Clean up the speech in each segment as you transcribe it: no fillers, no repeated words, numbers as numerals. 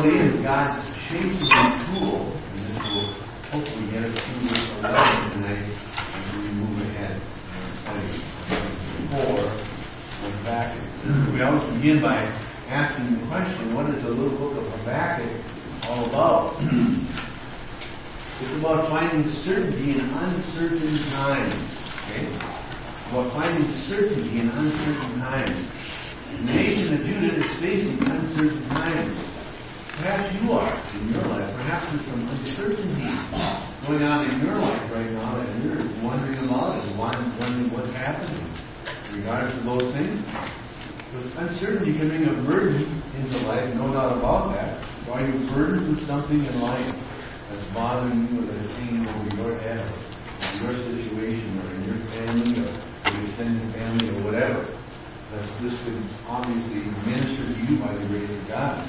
reality is God's shaping the tool, and this will hopefully get us through this 11 tonight as we move ahead. Habakkuk. We always begin by asking the question, what is the little book of Habakkuk all about? It's about finding certainty in uncertain times. Okay? About finding certainty in uncertain times. The nation of Judah is facing uncertain times. Perhaps you are in your life. Perhaps there's some uncertainty going on in your life right now that you're wondering about it, wondering what's happening in regards to those things. Because uncertainty can bring a burden into life, no doubt about that. So are you burdened with something in life that's bothering you or that's hanging over your head or your situation or in your family or your extended family or whatever? This could obviously minister to you by the grace of God.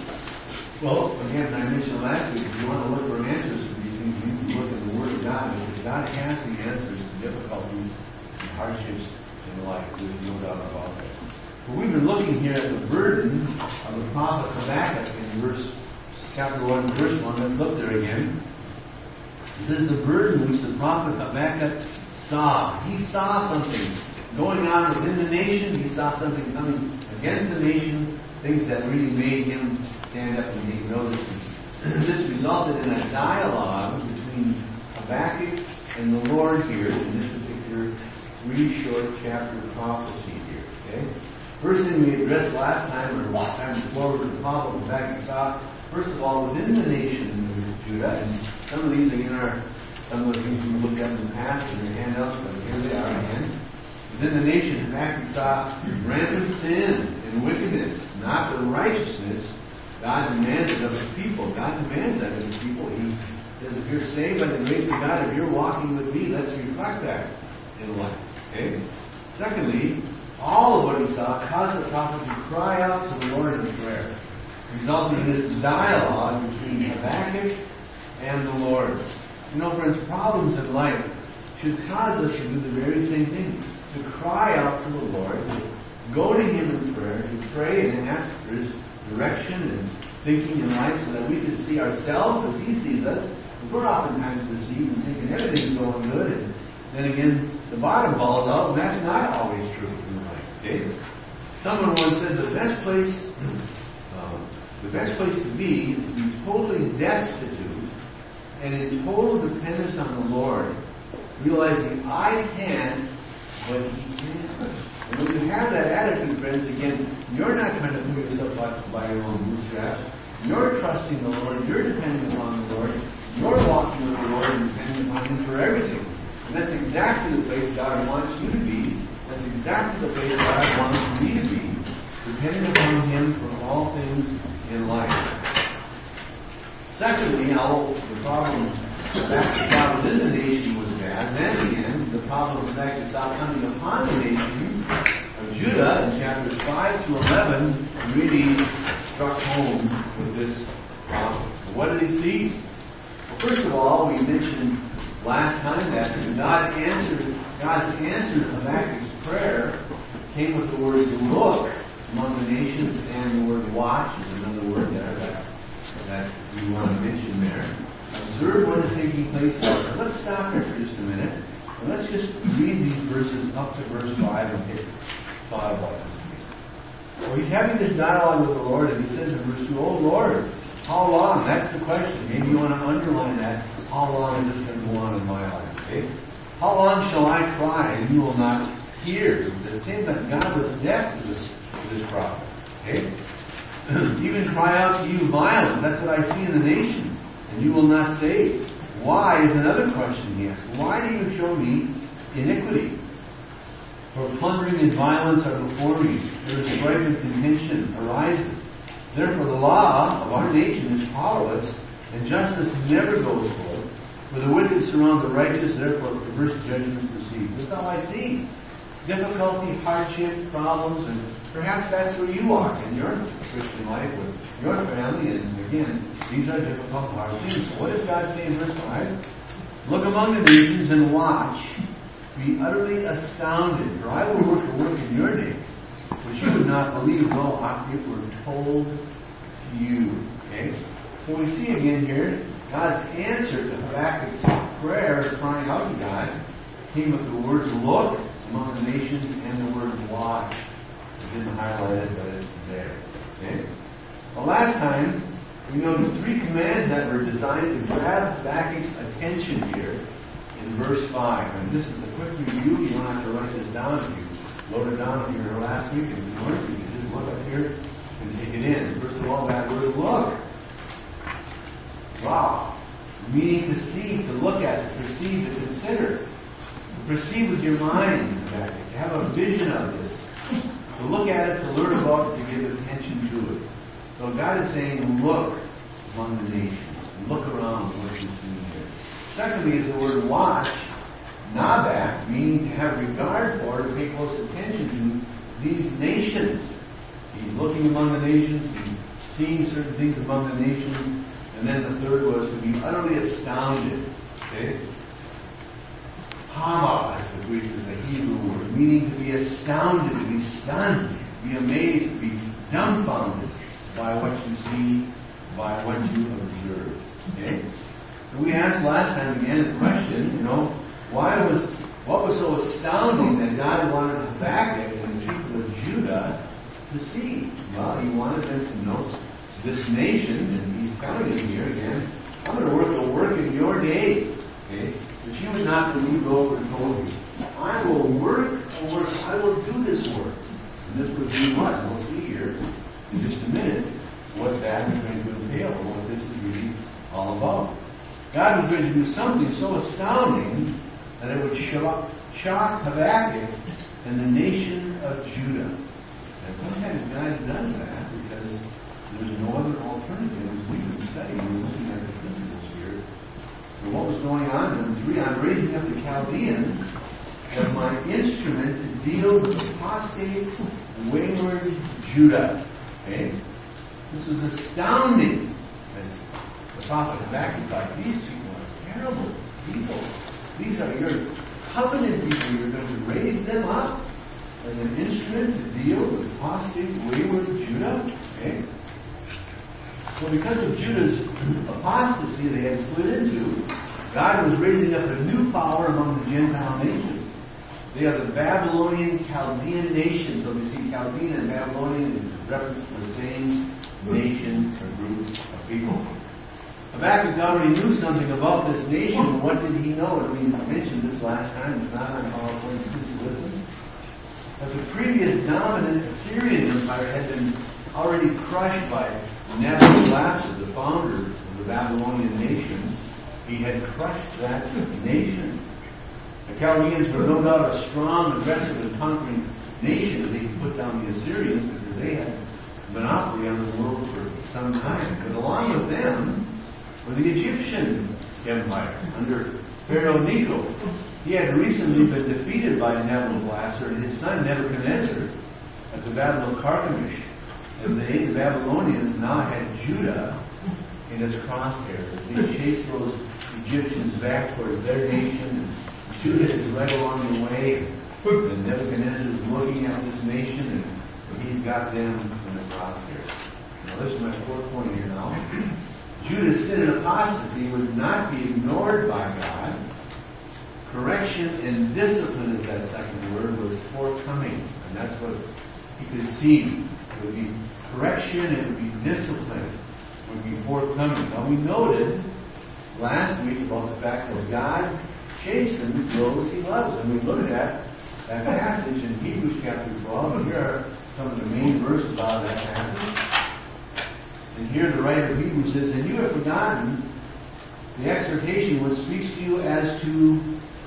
Well, again, I mentioned last week, if you want to look for answers to these things, you can look at the Word of God, because God has the answers to difficulties and hardships in life. There's no doubt about that. But we've been looking here at the burden of the prophet Habakkuk in chapter 1, verse 1. Let's look there again. It says, the burden which the prophet Habakkuk saw. He saw something going on within the nation. He saw something coming against the nation, things that really made him stand up and take notice. This resulted in a dialogue between Habakkuk and the Lord here in this particular 3-short chapter prophecy here. Okay? First thing we addressed last time, or last time before, was the problem Habakkuk saw. First of all, within the nation of Judah, and some of these are some of the things we looked at in the past in your handouts, but here they are again. Within the nation, Habakkuk saw rampant sin and wickedness, not the righteousness God demanded of His people. God demands that of His people. He says, if you're saved by the grace of God, if you're walking with me, let's reflect that in life. Okay? Secondly, all of what he saw caused the prophet to cry out to the Lord in prayer, resulting in this dialogue between Habakkuk and the Lord. You know, friends, problems in life should cause us to do the very same thing, to cry out to the Lord, to go to Him in prayer, to pray and ask for His direction and thinking in life so that we can see ourselves as He sees us. We're oftentimes deceived and thinking everything's going good, and then again, the bottom falls out, and that's not always true in life. Okay? Someone once said the best place to be is to be totally destitute and in total dependence on the Lord, realizing I can, but He can't. And when you have that attitude, friends, again, you're not trying to pull yourself up by your own bootstraps. You're trusting the Lord. You're depending upon the Lord. You're walking with the Lord and depending upon Him for everything. And that's exactly the place God wants you to be. That's exactly the place God wants me to be, depending upon Him for all things in life. Secondly, the problem that God within the nation was bad. Then again, the problem that God coming upon the nation of Judah in chapters 5 to 11 really struck home with this problem. What did he see? Well, first of all, we mentioned last time that God's answer to Habakkuk's prayer came with the word look among the nations, and the word watch is another word there that we want to mention there. Observe what is taking place there. Let's stop here for just a minute, and let's just read these verses up to verse 5 and take thought about this. So he's having this dialogue with the Lord, and he says in verse 2, "Oh Lord, how long?" That's the question. Maybe you want to underline that. How long is this going to go on in my life? Okay? How long shall I cry and you will not hear? It seems that God was deaf to this prophet. Okay? Even cry out to you violence. That's what I see in the nation. And you will not save. Why is another question he asks. Why do you show me iniquity? For plundering and violence are before me. There is strife and contention arises. Therefore the law of our nation is powerless, and justice never goes forth. For the wicked surround the righteous, therefore perverse judgments proceed. That's all I see. Difficulty, hardship, problems, and perhaps that's where you are in your Christian life with your family. And again, these are difficult, hard things. So what does God say in verse 5? Look among the nations and watch. Be utterly astounded, for I will work a work in your day, which you would not believe, though it were told to you. Okay? So we see again here, God's answer to Habakkuk's prayer, crying out to God, came with the words look among the nations and the word watch. I didn't highlight it, but it's there. Okay? Well, last time, we noted 3 commands that were designed to grab Habakkuk's attention here in verse 5. And this is a quick review. You don't have to write this down. If you wrote it down here last week and you learned, you can just look up here and take it in. First of all, that word look. Wow. Meaning to see, to look at, to perceive, to consider. To perceive with your mind, Habakkuk. To have a vision of this. To look at it, to learn about it, to give attention to it. So God is saying, look among the nations. Look around what you see here. Secondly is the word watch, nabak, meaning to have regard for, to pay close attention to these nations. He's looking among the nations, he's seeing certain things among the nations, and then the third was to be utterly astounded. Okay? Hama, as the Greek is a Hebrew word, meaning to be astounded, to be stunned, to be amazed, to be dumbfounded by what you see, by what you observe. Okay? So we asked last time again the question, what was so astounding that God wanted Habakkuk and the people of Judah to see? Well, he wanted them to know this nation, and he's telling them here again, I'm going to work a work in your days, okay, that you would not believe over and told you. I will work a work, I will do this work. And this would be what? We'll see here in just a minute what that is going to entail, and what this is really all about. God was going to do something so astounding that it would shock Habakkuk and the nation of Judah. And sometimes God does that because there's no other alternative. As we've been studying and looking at the principles here. So what was going on in 3? I'm raising up the Chaldeans as my instrument to deal with apostate, wayward Judah. Okay? This is astounding. The prophet Habakkuk thought, these people are terrible people. These are your covenant people. You're going to raise them up as an instrument to deal with apostate, wayward Judah. Okay? So because of Judah's apostasy they had split into, God was raising up a new power among the Gentile nations. They are the Babylonian Chaldean nation. So we see Chaldean and Babylonian is reference to the same nation or group of people. Habakkuk already knew something about this nation. What did he know? And we mentioned this last time. It's not on PowerPoint. Please listen. That the previous dominant Assyrian Empire had been already crushed by Nabonidus, the founder of the Babylonian nation. He had crushed that nation. The Chaldeans were no doubt a strong, aggressive, and conquering nation. They could put down the Assyrians because they had monopoly on the world for some time. But along with them were the Egyptian Empire under Pharaoh Necho. He had recently been defeated by Nabonidus and his son Nebuchadnezzar at the Battle of Carchemish. And the Babylonians now had Judah in its crosshairs. They chased those Egyptians back towards their nation, and Judah is right along the way. And Nebuchadnezzar is looking at this nation, and he's got them in the crosshairs. Now, this is my fourth point here now. Judah's sin and apostasy would not be ignored by God. Correction and discipline, is that second word, was forthcoming. And that's what he could see. It would be correction, it would be discipline, it would be forthcoming. Now we noted last week about the fact that God chastens those he loves. And we looked at that passage in Hebrews chapter 12. And here are some of the main verses out of that passage. And here the writer of Hebrews says, and you have forgotten the exhortation which speaks to you as to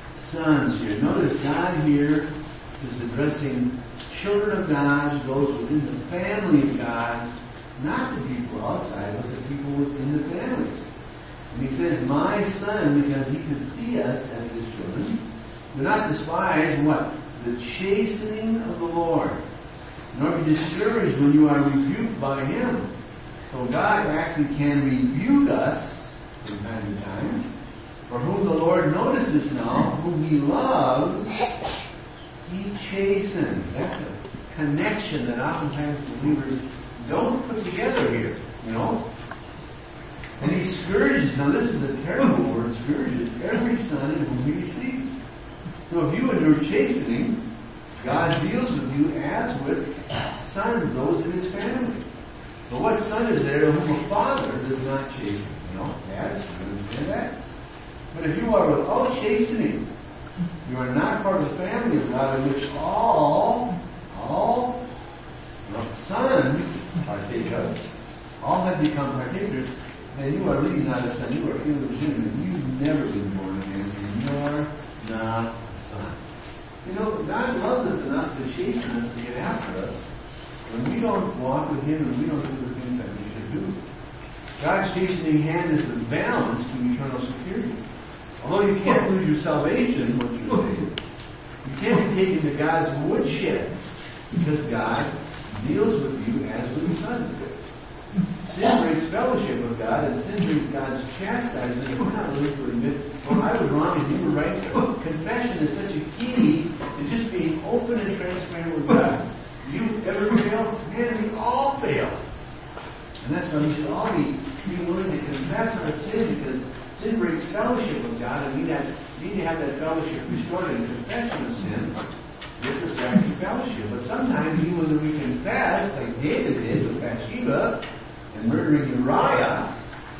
sons here. Notice God here is addressing children of God, those within the family of God, not the people outside, but the people within the family. And he says, my son, because he can see us as his children, do not despise what? The chastening of the Lord, nor be discouraged when you are rebuked by him. So God actually can rebuke us from time to time. For whom the Lord notices now, whom he loves, he chastens. That's a connection that oftentimes believers don't put together here. You know? And he scourges, now this is a terrible word, scourges, every son in whom he receives. So if you endure chastening, God deals with you as with sons, those in his family. But what son is there whom a father does not chasten? You know, dads, you understand that? But if you are without chastening, you are not part of the family of God in which all sons partake of. All have become partakers. And you are really not a son. You are illegitimate. You've never been born again. And you are not a son. You know, God loves us enough to chasten us to get after us when we don't walk with Him and we don't do the things that we should do. God's chastening hand is the balance to eternal security. Although you can't lose your salvation, what you say, you can't be taken to God's woodshed because God deals with you as with sons. Sin breaks fellowship with God, and sin brings God's chastisement. We're not willing to admit, well, I was wrong and you were right. Confession is such a key to just being open and transparent with God. You ever fail? Man, we all fail. And that's why we should all be willing to confess our sin, because sin breaks fellowship with God, and we need to have that fellowship restored in confession of sin. Gets us back to fellowship. But sometimes, even when we confess, like David did with Bathsheba and murdering Uriah,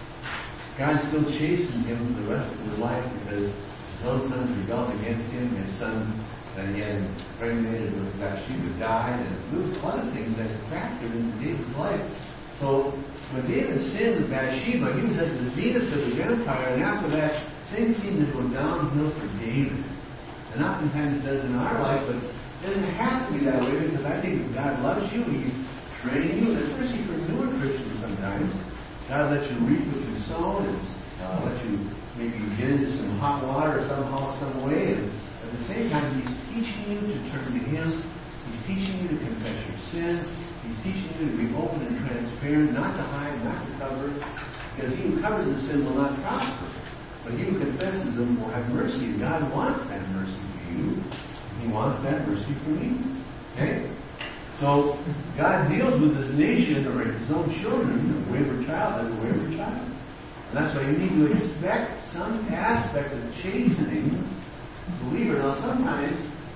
God still chastened him for the rest of his life because his own sons rebelled against him. His son that he had impregnated with Bathsheba died, and there was a lot of things that factored into David's life. So when David sinned with Bathsheba, he was at the zenith of his empire, and after that, things seemed to go downhill for David. And oftentimes it does in our life, but it doesn't have to be that way, because I think if God loves you, He's training you, and especially for newer Christians sometimes. God lets you reap what you sow, and let you maybe get into some hot water somehow, some way, and at the same time, He's teaching you to turn to Him. He's teaching you to confess your sin. He's teaching you to be open and transparent, not to hide, not to cover, because he who covers the sin will not prosper. But he who confesses them will have mercy. God wants that mercy for you. He wants that mercy for me. Okay? So, God deals with this nation, or His own children, a wayward child, as a wayward child. And that's why you need to expect some aspect of chastening the believer. Now, sometimes,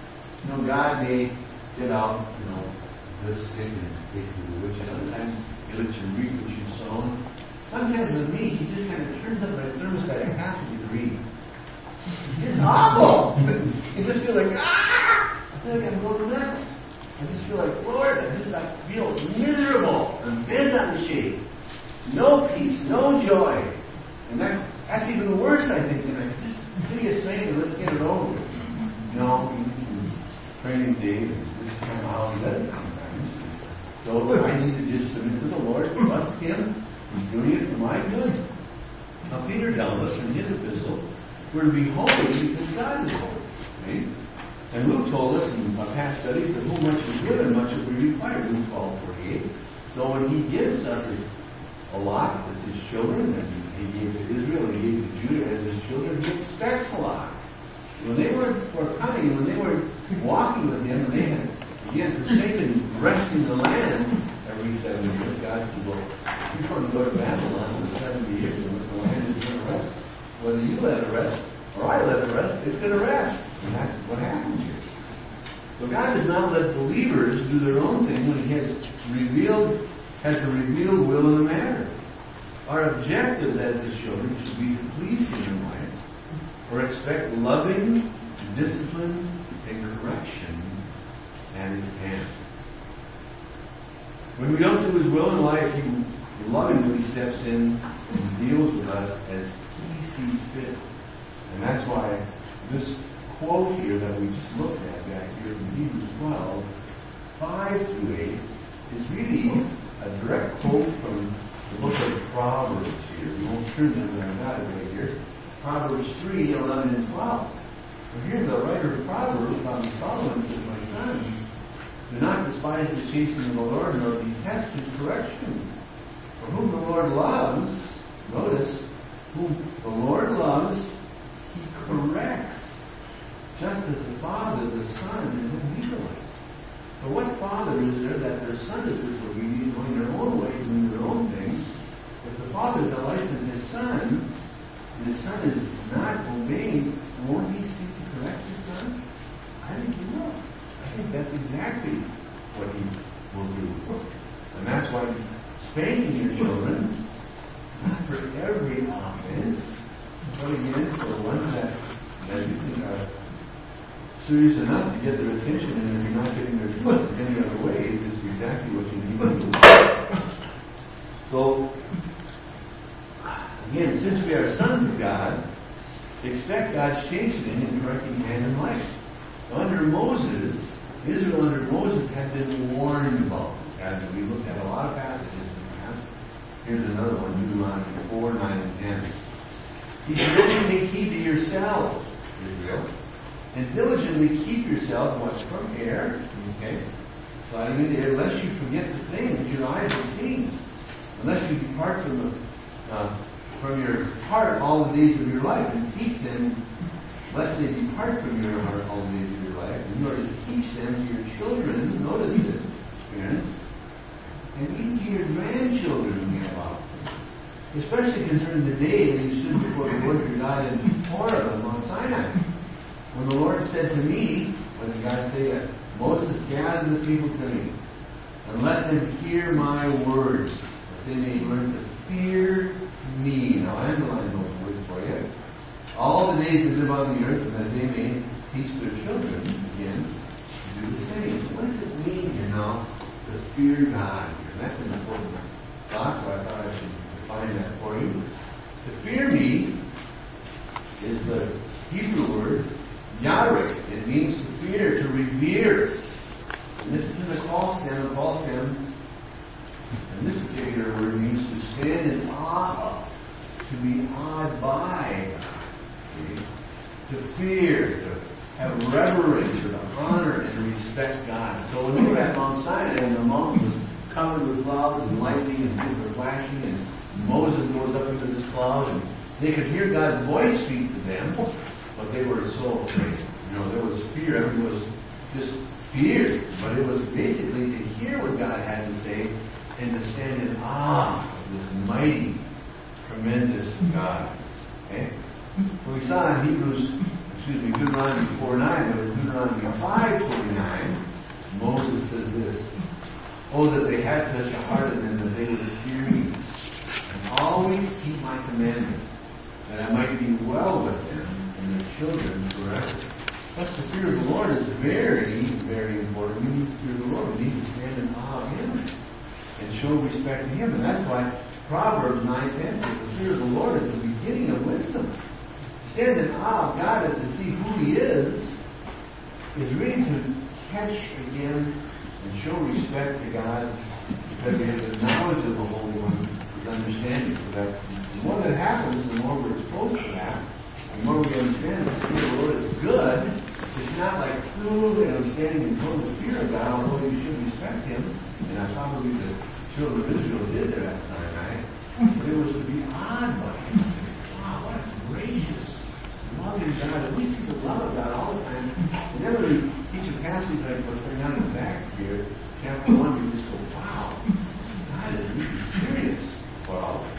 God may get out, this stick and take to the witch. Sometimes He lets you reap what you've sown. Sometimes with me, He just kind of turns up my thermostat at half a degree. It's awful! You just feel like, I feel like I'm going nuts. I just feel like, Lord, I feel miserable. I'm bent on the shape. No peace, no joy. And that's even worse, I think, than I just give you a strength and let's get it over with. No, you need some training, Dave. This is kind of how He does it sometimes. So I need to just submit to the Lord, trust Him. He's doing it for my good. Now, Peter tells us in his epistle, we're to be holy because God is holy. Right? And Luke told us in our past studies that whom much is given, much will be required. Luke 12:48. So when He gives us a lot as His children, and He gave to Israel, and He gave to Judah as His children, He expects a lot. When they were coming, when they were walking with Him, and they had, again, forsaken resting the land every 7 years, God said, well, you're going to go to Babylon for 70 years, and the land is going to rest. Whether you let it rest, or I let it rest, it's going to rest. And that's what happens here. So God does not let believers do their own thing when He has a revealed will in the matter. Our objectives as His children should be to please Him in life, or expect loving discipline and correction at His hand. When we don't do His will in life, He lovingly steps in and deals with us as He sees fit. And that's why this quote here that we just looked at back here from Hebrews 12, 5-8, is really a direct quote from the book of Proverbs here. We won't turn to it, I've got it right here. Proverbs 3, 11 and 12. So here the writer of Proverbs, Solomon, says, my son, do not despise the chastening of the Lord, nor detest His correction. For whom the Lord loves, notice, whom the Lord loves, He corrects, just as the father, the son, and whom He delights. So what father is there that their son is disobedient, going their own way, doing their own things, exactly what He will do. And that's why spanking your children, not for every offense, but again for the ones that you think are serious enough to get their attention, and if you're not getting their attention any other way, it's exactly what you need to do. So, again, since we are sons of God, expect God's chastening and correcting hand in life. Now, under Moses, Israel under Moses had been warned about this. As we looked at a lot of passages in the past. Here's another one, Deuteronomy 4, 9, and 10. He said, "Then take heed to yourselves, Israel, and diligently keep yourselves what's from air," okay, sliding into air, "lest you forget the things your eyes have seen, unless you depart from your heart all the days of your life, and teach them, lest they depart from your heart all the days of your life, in order to teach them to your children," notice this, parents, "and even to your grandchildren when you about, especially concerning the day that you stood before the Lord your God in Horeb on Mount Sinai. When the Lord said to me," what did God say? "Moses, gather the people to me, and let them hear my words, that they may learn to fear me." Now, I underline those words for you. "All the days they live on the earth, and that they may teach their children," again, to do the same. What does it mean, to fear God? And that's an important thought, so I thought I should define that for you. To fear me is the Hebrew word Yarek. It means to fear, to revere. And this is in the call stem. The call stem, and this particular word means to stand in awe of, to be awed by. Okay? To fear, to have reverence, or to honor and respect God. So when we were at Mount Sinai, and the mountain was covered with clouds and lightning and things were flashing, and Moses goes up into this cloud, and they could hear God's voice speak to them. But they were so afraid. There was fear. Everyone was just feared. But it was basically to hear what God had to say and to stand in awe of this mighty, tremendous God. Okay? So we saw in Deuteronomy 4:9, but in Deuteronomy 5:29, Moses says this, "Oh, that they had such a heart in them that they would fear me, and always keep my commandments, that I might be well with them and their children forever." Thus, the fear of the Lord is very, very important. We need to fear the Lord. We need to stand in awe of Him and show respect to Him. And that's why Proverbs 9:10 says the fear of the Lord is the beginning of wisdom. Stand in awe of God and to see who He is really to catch again and show respect to God, because we have the knowledge of the Holy One with understanding. So that the more that happens, the more we're exposed to that. The more we understand that the fear of the Lord is good, it's not like, I'm standing in total fear of God, although you should respect Him. And I probably the children of Israel did there at Sinai. But it was to be awed by Him. Wow, what a gracious, loving God. And we see the love of God all the time. Whenever we teach a passage like what's going on in the back here, chapter 1, we just go, wow, God is really serious for all of us.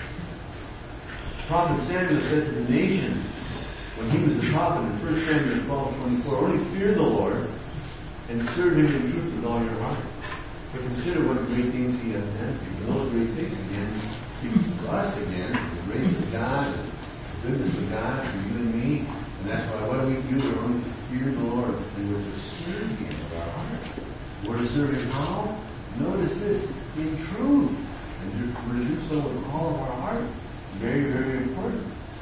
Prophet Samuel said to the nation, when he was a prophet in 1 Samuel 12:24, "Only fear the Lord and serve Him in truth with all your heart. But consider what great things He has done for you." And those great things, again, speaks to us again, the grace of God, the goodness of God for you and me. And that's why what do we do? We're only to fear the Lord, and we're to serve Him with our heart. We're to serve Him how? Notice this, in truth. And we're to do so with all of our heart. Very, very important.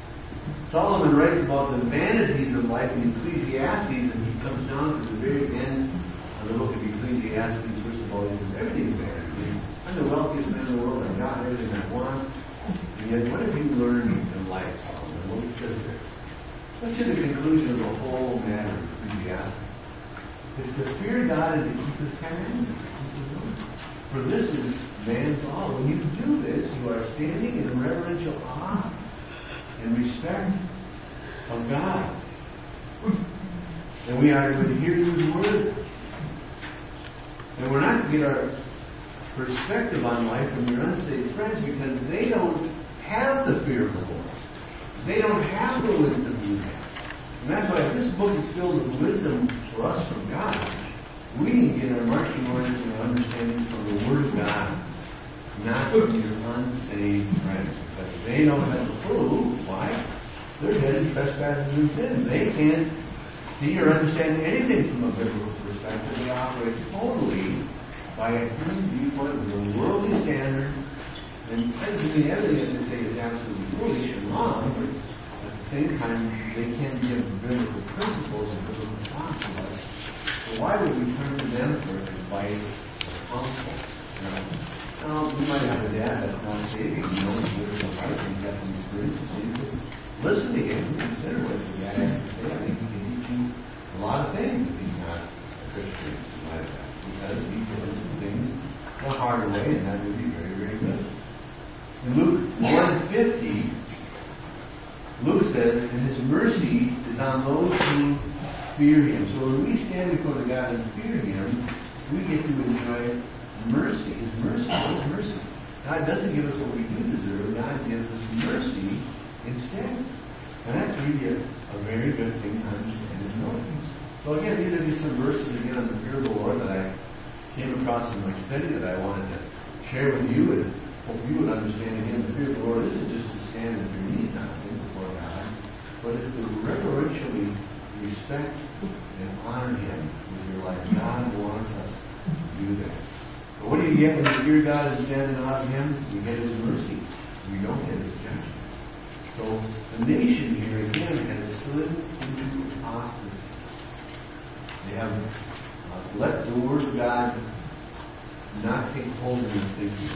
Solomon writes about the vanities of life in Ecclesiastes, and he comes down to the very end of the book of Ecclesiastes. First of all, he says everything's vanity. I'm the wealthiest man in the world. I've got everything I want. And yet, what have you learned in life, Solomon? What he says there. Let's hear the conclusion of the whole matter of Ecclesiastes. It's to fear God and to keep His commandments. For this is man's law. When you do this, you are standing in reverential awe and respect of God. And we are to adhere to His Word. And we're not to get our perspective on life from your unsaved friends, because they don't have the fear of the Lord. They don't have the wisdom you have. And that's why if this book is filled with wisdom for us from God, we need to get our marching your unsaved friends. Because they don't have a clue. Why? They're dead in trespasses and sins. They can't see or understand anything from a biblical perspective. They operate totally by a human viewpoint with a worldly standard. And that doesn't mean everything that they say is absolutely foolish and wrong, but at the same time, they can't give biblical principles and biblical concepts. So why would we turn to them for advice or counsel? Now, we might have a dad that's not saving, he's biblical advice, and he's got some experience, so you could listen to him and consider what the dad has to say. I think he can teach you a lot of things if he's not a Christian like that, because he can learn some things the harder way, and that would be very, very good. In Luke 1:50, Luke says, and his mercy is on those who fear him. So when we stand before the God and fear him, we get to enjoy mercy. His mercy. What is mercy? God doesn't give us what we do deserve. God gives us mercy instead. And that's really a very good thing to understand and know. So again, these are just some verses again on the fear of the Lord that I came across in my study that I wanted to share with you and hope you would understand again. The fear of the Lord isn't just to stand with your knees down before God, but it's to reverentially respect and honor him with your life. God wants us to do that. But what do you get when you fear God and stand in awe of him? You get his mercy. You don't get his judgment. So the nation here again has slid into apostasy. They have let the word of God not take hold of their thinking.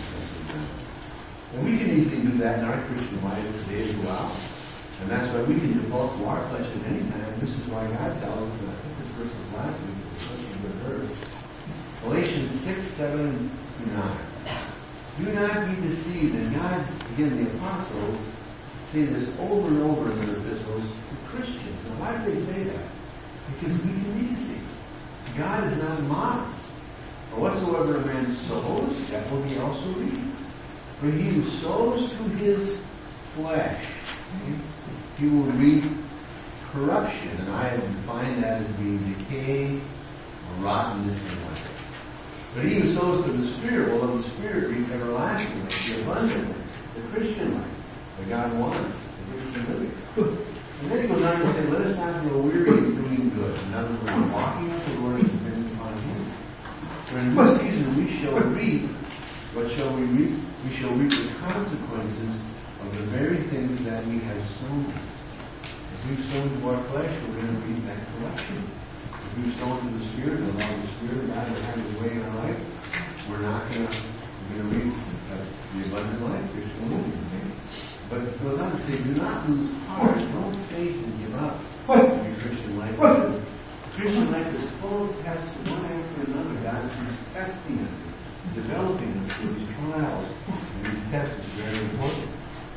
And we can easily do that in our Christian life today as well. And that's why we can default to our flesh at any time. This is why God tells us, and I think this verse was last week, especially with her. Galatians 6:7-9. Do not be deceived. And God, again, the apostles say this over and over in their epistles to Christians. Now, why do they say that? Because we can be deceived. God is not mocked. For whatsoever a man sows, that will he also reap. For he who sows to his flesh, he will reap corruption. And I have defined that as being decay or rottenness in life. But he who sows to the Spirit will of the Spirit reap everlasting life, the abundant life, the Christian life that God wants, the Christian living. And then he goes on to say, let us not grow weary in doing good. In other words, walking with the Lord and depending upon him. For in due season we shall reap. What shall we reap? We shall reap the consequences of the very things that we have sown. If we've sown to our flesh, we're going to reap that corruption. If we've sown to the Spirit, and allow the Spirit of God to have his way in our life, we're going to reap the abundant life, Christian living. Okay? But it goes on to say, do not lose heart, no faith, and give up your Christian life. Because the Christian life is full of tests, one after another. God is testing us, developing us through these trials. And these tests is very important.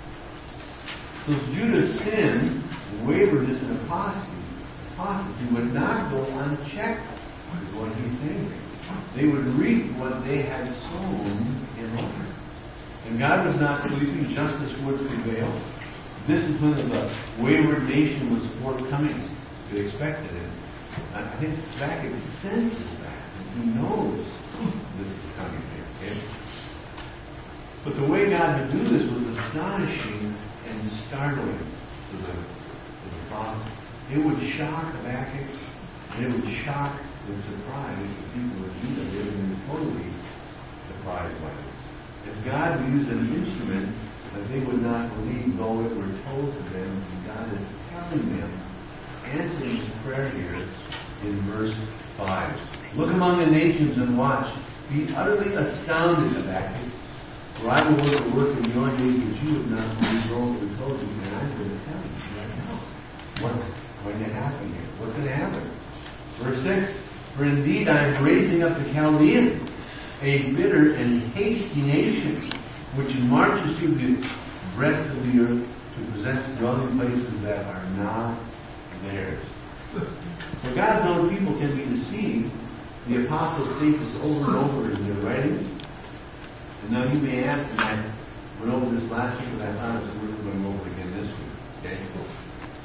So Judah's sin, waywardness, and apostasy would not go unchecked, is what he's saying. They would reap what they had sown in life. And God was not sleeping, justice would prevail. Discipline of the wayward nation was forthcoming. They expected it. I think Habakkuk senses that. He knows this is coming here. Okay? But the way God would do this was astonishing and startling to the prophet. It would shock Habakkuk, and it would shock and surprise the people of Judah. They would be totally surprised by it. As God used an instrument that they would not believe, though it were told to them, and God is telling them, answering his prayer here in verse 5. Look among the nations and watch. Be utterly astounded, Habakkuk, for I will work a work in your days which you have not believed, though it was told you, and I'm going to tell you right now what's going to happen here. What's going to happen? Verse 6. For indeed I am raising up the Chaldeans, a bitter and hasty nation, which marches through the breadth of the earth to possess dwelling places that are not theirs. For God's own people can be deceived. The apostles state this over and over in their writings. And now you may ask, and I went over this last week, but I thought it was worth going over again this week. Okay?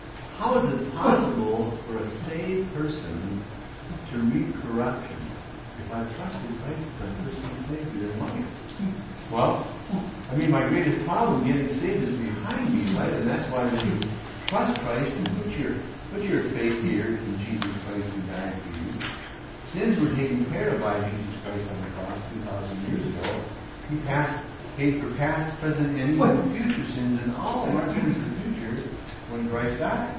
How is it possible for a saved person to reap corruption if I trusted Christ as my personal Savior in life? Well, my greatest problem getting saved is behind me, right? And that's why when you trust Christ and put your faith here in Jesus Christ who died for you, sins were taken care of by Jesus Christ on the cross 2,000 years ago. He paid for past, present, and even future sins, and all of our sins in the future when Christ died.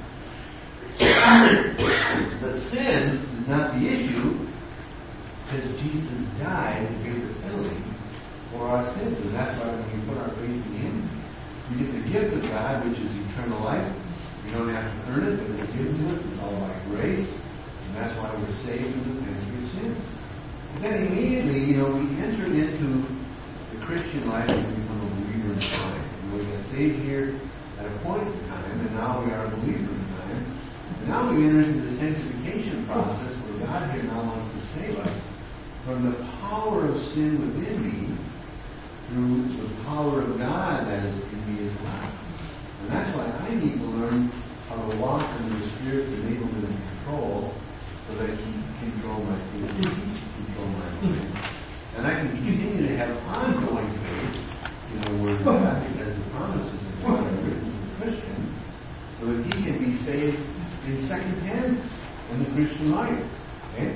But sin is not the issue, because Jesus died to pay the penalty for our sins. And that's why when we put our faith in Him, we get the gift of God, which is eternal life. We don't have to earn it, but it's given to us. It's all by grace. And that's why we're saved from the penalty of sin. But then immediately, we enter into the Christian life and we become a believer in time. And we get saved here at a point in time, and now we are a believer in time. And now we enter into the sanctification process where God here now wants to save us from the power of sin within me through the power of God that is in me as well. And that's why I need to learn how to walk under the Spirit's enablement and control so that He can control my faith, control my mind. And I can continue to have ongoing faith in the Word of God because the promises of God are written to the Christian so that he can be saved in second tense in the Christian life. Okay?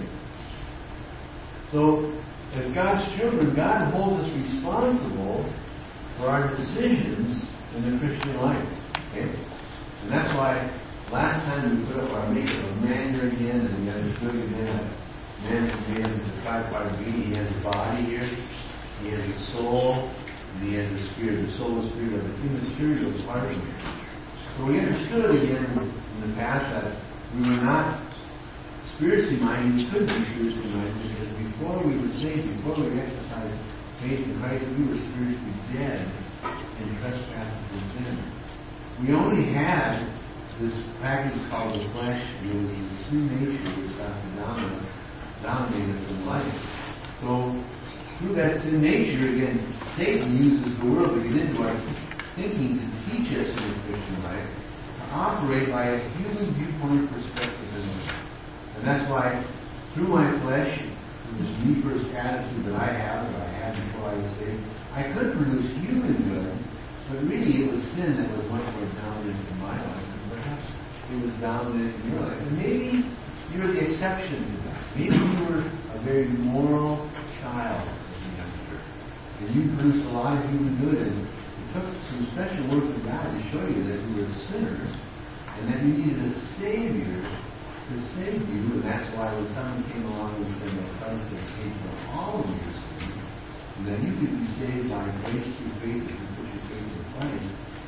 So, as God's children, God holds us responsible for our decisions in the Christian life. Okay? And that's why last time we put up our makeup of man here again, and we understood again that man is made into a tripart being. He has a body here, he has a soul, and he has a spirit. The soul and spirit are the immaterial part of it. So we understood again in the past that we were not spiritually minded, we could be spiritually minded, because before we were saved, before we exercised faith in Christ, we were spiritually dead in trespasses and sin. We only had this practice called the flesh, and it was the sin nature which got to dominate us in life. So, through that sin nature, again, Satan uses the world to get into our thinking to teach us in the Christian life to operate by a human viewpoint perspective in life. And that's why, through my flesh, through this me first attitude that I had before I was saved, I could produce human good, but really it was sin that was much more dominant in my life, and perhaps it was dominant in your life. And maybe you're the exception to that. Maybe you were a very moral child as a youngster, and you produced a lot of human good, and it took some special work of God to show you that you were a sinner, and that you needed a Savior to save you, and that's why when someone came along and said that Christ has paid for all of your sins, and that you could be saved by grace through faith if you put your faith in Christ.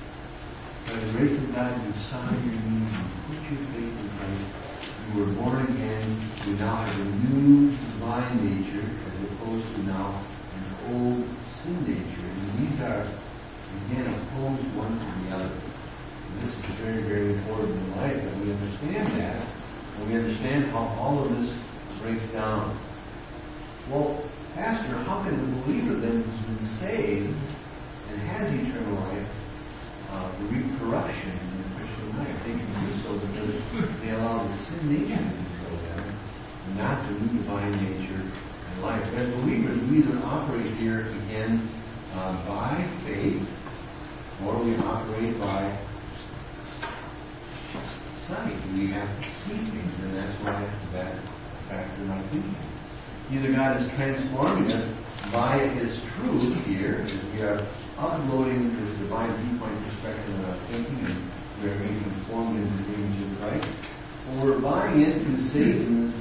By the grace of God, you sign your knees, you put your faith in Christ, you were born again, you now have a new divine nature, as opposed to now an old sin nature. And these are, again, opposed one to the other. And this is very, very important in life that we understand that. And we understand how all of this breaks down. Well, Pastor, how can the believer then who's been saved and has eternal life reap corruption in the Christian life? They can do so because they allow the sin nature to control them, and not the new divine nature in life. As believers, we either operate here again by faith, or we operate by sight. We have to see things, and that's why that factor in our thinking. Either God is transforming us by His truth here, as we are uploading this divine viewpoint perspective in our thinking, and we are being conformed into the image of Christ, or we're buying into Satan's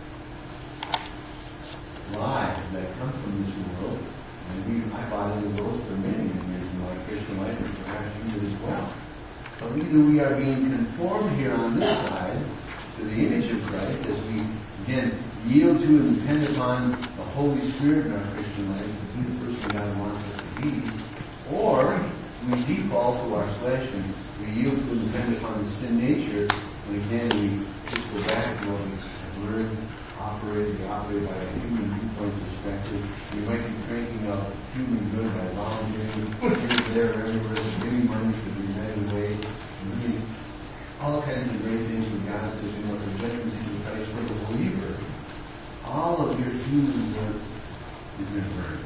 lies that come from this world, and I bought into those for many years in my Christian life, and perhaps you did as well. So either we are being conformed here on this side to the image of Christ as we, again, yield to and depend upon the Holy Spirit in our Christian life to be the person God wants us to be, or we default to our flesh and we yield to and depend upon the sin nature, and again we just go back to what we learned, we operate by a human viewpoint perspective. We might be cranking out human good by volunteering here, there, everywhere, giving money to the United Way, and doing all kinds of great things with God says, the judgment seat of Christ for the believer. All of your human work is going to burn.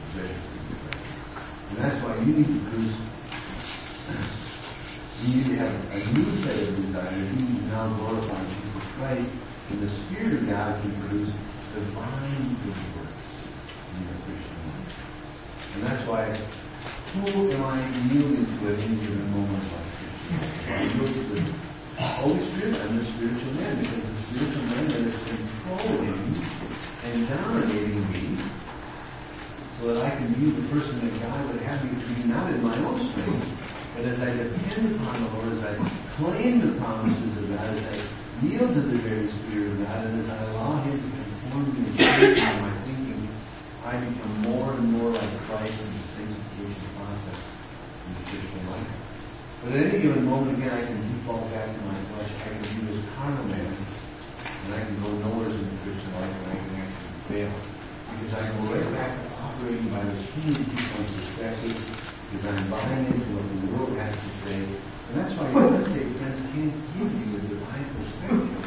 And that's why you need to produce, you need to have a new set of desires. You need to now glorify Jesus Christ, and the Spirit of God can produce divine good works in your Christian life. And that's why, who am I yielding to at any given moment of life? I yield to the Holy Spirit and the spiritual man, because the spiritual man that is controlling and dominating me, so that I can be the person that God would have me to be, not in my own strength, but as I depend upon the Lord, as I claim the promises of God, as I yield to the very Spirit of God, and as I allow Him to conform me and shape my thinking, I become more and more like Christ in the sanctification process in the Christian life. But at any given moment, again, I can default back to my flesh. I can be this carnal man, and I can go nowhere in the Christian life, and I can actually fail. Because I go right back to operating by the human viewpoint perspective, because I'm buying into what the world has to say. And that's why unsaved friends can't give you a divine perspective.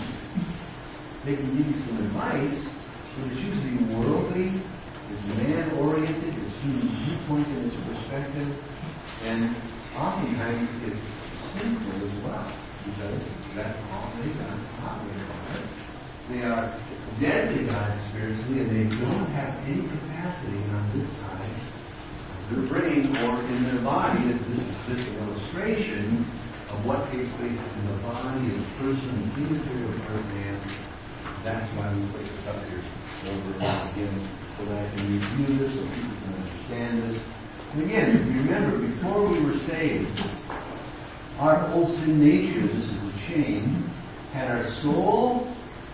They can give you some advice, but it's usually worldly, it's man-oriented, it's human viewpoint in its perspective, and oftentimes it's sinful as well, because that's all they got to operate on. They are dead to God spiritually, and they don't have any capacity on this side of their brain or in their body. This is just an illustration of what takes place in the body of the person, the immaterial part of man. That's why we put this up here over and over again, so that I can review this, so people can understand this. And again, if you remember, before we were saved, our old sin nature, this is the chain, had our soul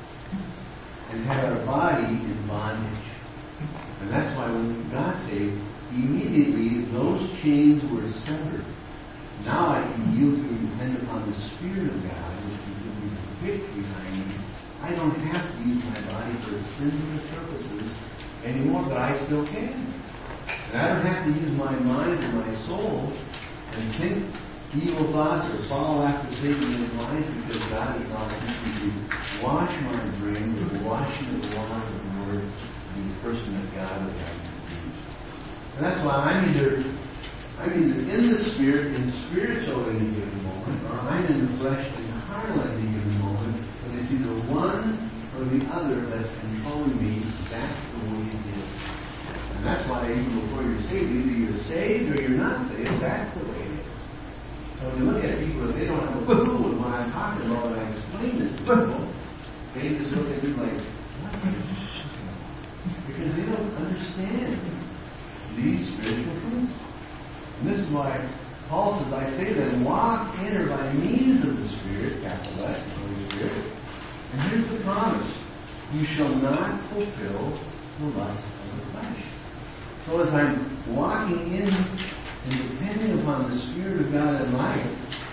and had our body in bondage. And that's why when we got saved, immediately those chains were severed. Now I can yield to and depend upon the Spirit of God, which can give me the victory behind me. I don't have to use my body for sinful purposes anymore, but I still can. And I don't have to use my mind or my soul and think evil thoughts or follow after Satan in life, because God is not asking me to wash my brain with the washing of the water of the Word and be the person that God would have me to be. And that's why I'm either in the Spirit, in spiritual at any given moment, or I'm in the flesh, in carnal at any given moment, but it's either one or the other that's controlling me. That's the way it is. And that's why even before you're saved, either you're saved or you're not saved. That's the way it is. So when you look at people, if they don't have a clue with what I'm talking about, and I explain this to people, they just look at me like, what? Because they don't understand these spiritual truths. And this is why Paul says, I say then, walk in or by means of the Spirit, capital S, the Holy Spirit. And here's the promise. You shall not fulfill the lusts of the flesh. So as I'm walking in and depending upon the Spirit of God in life,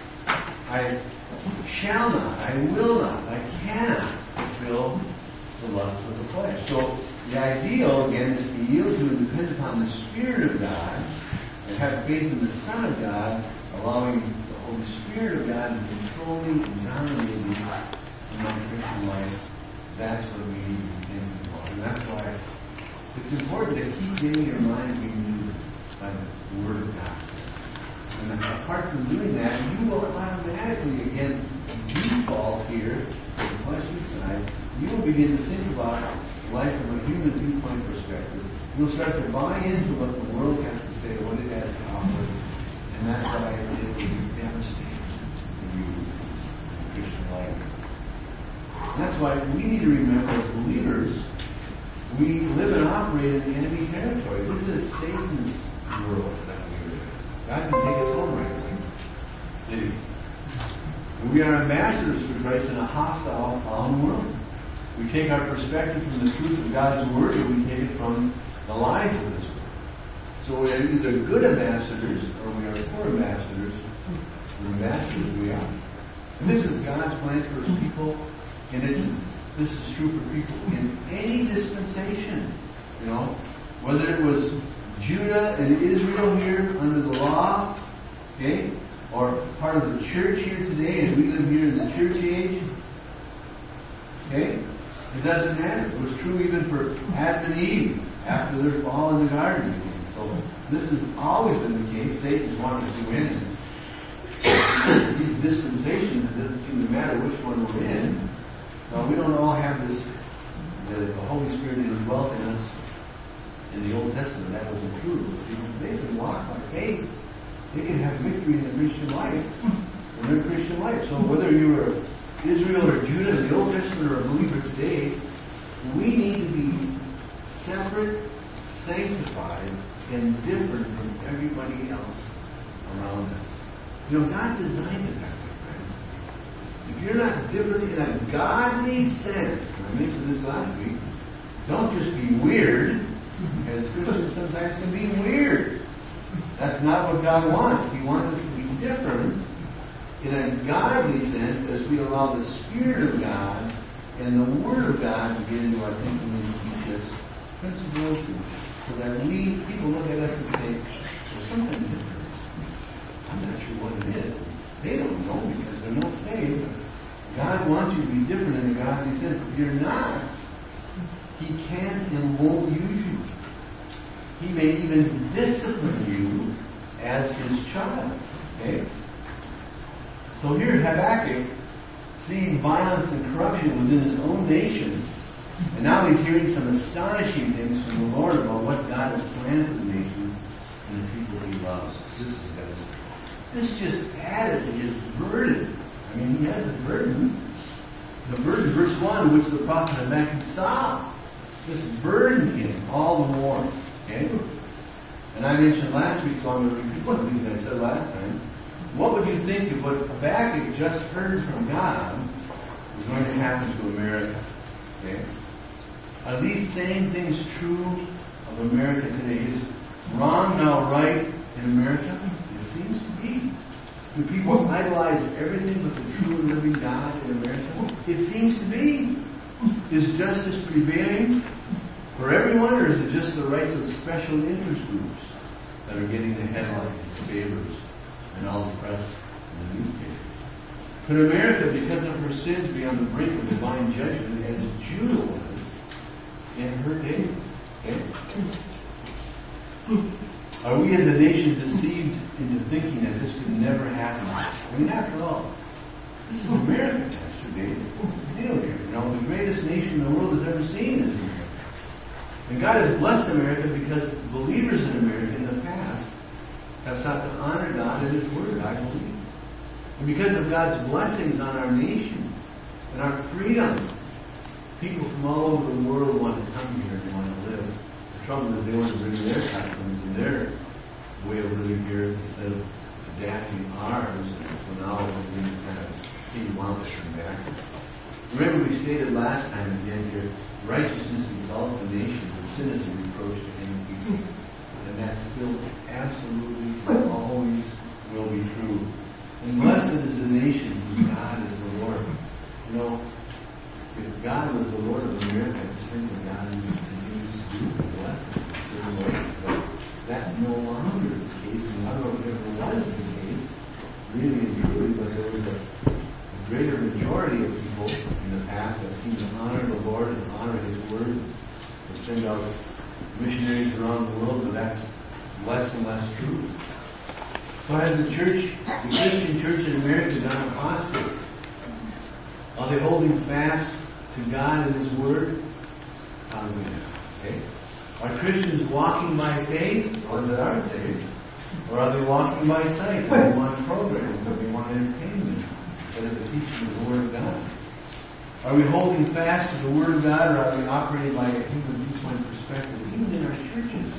I shall not, I will not, I cannot fulfill the lusts of the flesh. So the ideal, again, is to yield to and depend upon the Spirit of God and have faith in the Son of God, allowing the Holy Spirit of God to control me and dominate me in my Christian life. That's what we need to be thinking about. And that's why it's important to keep getting your mind renewed by the Word of God. And apart from doing that, you will automatically, again, default here to the fleshly side. You will begin to think about life from a human viewpoint perspective. You'll start to buy into what the world has to say, what it has to offer. And that's why it will be devastating for you in Christian life. And that's why we need to remember, as believers, we live and operate in enemy territory. This is Satan's world that we live in. God can take us home right away. Did he? We are ambassadors for Christ in a hostile, fallen world. We take our perspective from the truth of God's Word, or we take it from the lies of this world. So we are either good ambassadors, or we are poor ambassadors. We're ambassadors, we are. And this is God's plan for His people, and this is true for people in any dispensation. You know, whether it was Judah and Israel here under the law, okay, or part of the church here today, and we live here in the church age, okay. It doesn't matter. It was true even for Adam and Eve after their fall in the garden. So this has always been the case. Satan's wanted to win. These dispensations, it doesn't seem to matter which one we're in. Now, we don't all have this, the Holy Spirit indwelt in us in the Old Testament. That wasn't true. They can walk by faith. They can have victory in the Christian life, in their Christian life. So whether you were Israel or Judah in the Old Testament or a believer today, we need to be separate, sanctified, and different from everybody else around us. You know, God designed it that way, friends. If you're not different in a godly sense, and I mentioned this last week, don't just be weird, because Christians sometimes can be weird. That's not what God wants. He wants us to be different in a godly sense as we allow the Spirit of God and the Word of God to get into our thinking and teach us principles, so that people look at us and say, there's something different. I'm not sure what it is. They don't know because they're not saved. God wants you to be different in a godly sense. If you're not, He can and won't use you. He may even discipline you as His child. Okay? So here Habakkuk, seeing violence and corruption within his own nation, and now he's hearing some astonishing things from the Lord about what God has planned for the nation and the people He loves. This just added to his burden. I mean, he has a burden. The burden, verse 1, which the prophet Habakkuk saw. This burdened him all the more. Okay? And I mentioned last week, so I'm going to repeat one of the things I said last time. What would you think if what Habakkuk just heard from God was going to happen to America? Okay? Are these same things true of America today? Is wrong now right in America? It seems to be. Do people idolize everything but the true and living God in America? It seems to be. Is justice prevailing for everyone, or is it just the rights of special interest groups that are getting the headlines, the favors, and all the press and the newspapers? Could America, because of her sins, be on the brink of divine judgment as Judah was in her day? Okay? Are we as a nation deceived into thinking that this could never happen? I mean, after all, this is America, Pastor Dave. Deal here. You know, the greatest nation the world has ever seen is America. And God has blessed America because believers in America in the past have sought to honor God and His Word, I believe. And because of God's blessings on our nation and our freedom, people from all over the world want to come here and want to live. The trouble is they want to bring their customs and their way of living here instead of adapting ours. So now we're being kind of being wound back. Remember we stated last time again here, righteousness exalts the nation, but sin is a reproach to any people. And that's still absolutely always will be true. And blessed is the nation whose God is the Lord. You know, if God was the Lord of America, I just think that God continues to do the blessings in certain ways. But that's no longer the case. And I don't know if it ever was the case, really and truly, but there was a greater majority of people in the past that seemed to honor the Lord and honor His Word and send out missionaries around the world, but that's less and less true. So has the church, the Christian church in America, gone apostate? Are they holding fast to God and His Word? Probably not. Okay? Are Christians walking by faith, the ones that are saved? Or are they walking by sight? Do they want programs? Do they want entertainment? Instead of the teaching of the Word of God? Are we holding fast to the Word of God, or are we operating by a human viewpoint perspective, even in our churches?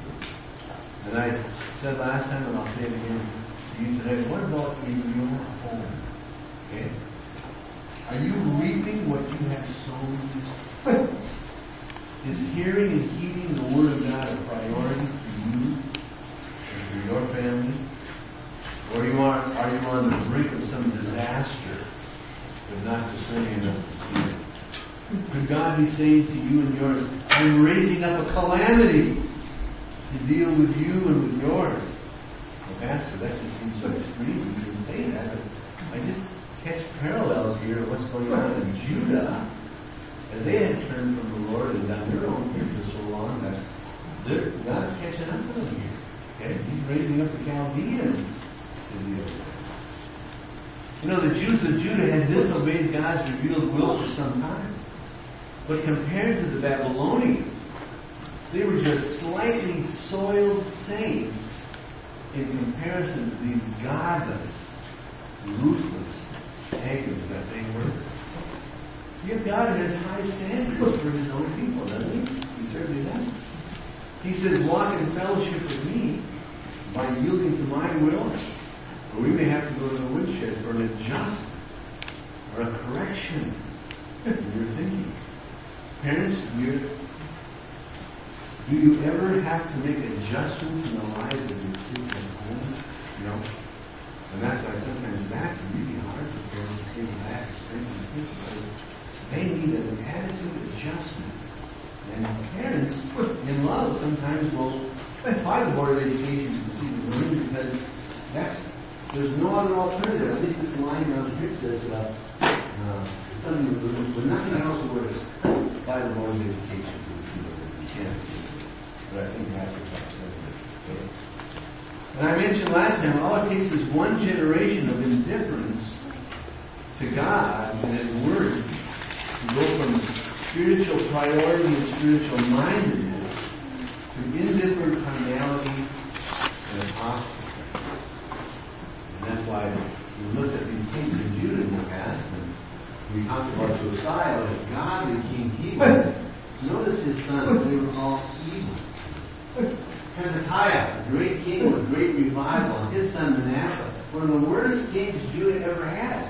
And I said last time, and I'll say it again to you today, what about in your home? Okay? Are you reaping what you have sown? Is hearing and heeding the Word of God a priority for you and for your family? Or are you on the brink of some disaster, but not discerning enough to see it? Could God be saying to you and yours, I'm raising up a calamity to deal with you and with yours? Well, Pastor, that just seems so extreme. You can say that, but I just catch parallels here of what's going on in Judah And they had turned from the Lord and done their own thing for so long that God's catching up with them here. Okay? He's raising up the Chaldeans to deal with them. You know, the Jews of Judah had disobeyed God's revealed will for some time. But compared to the Babylonians, they were just slightly soiled saints in comparison to these godless, ruthless pagans that they were. Yet God has high standards for His own people, doesn't He? He certainly does. He says, walk in fellowship with me by yielding to my will. Or we may have to go to the woodshed for an adjustment or a correction in your thinking. Parents, do you ever have to make adjustments in the lives of your kids at home? You know? And that's why sometimes that's really hard for parents to take back strengthen kids because they need an attitude adjustment. And parents, in love, sometimes will apply the Board of Education to see the learning because there's no other alternative. I think this line around here says something with nothing else works by the Board of Education to see the learning. But I think that's what that says. Okay? And I mentioned last time, all it takes is one generation of indifference to God and His Word to go from spiritual priority and spiritual mindedness to indifferent carnality and apostasy. And that's why we look at these kings of Judah in the past, and we talked about Josiah as godly king he was. Notice his sons, they were all evil. Hezekiah, a great king with great revival, and his son Manasseh, one of the worst kings Judah ever had.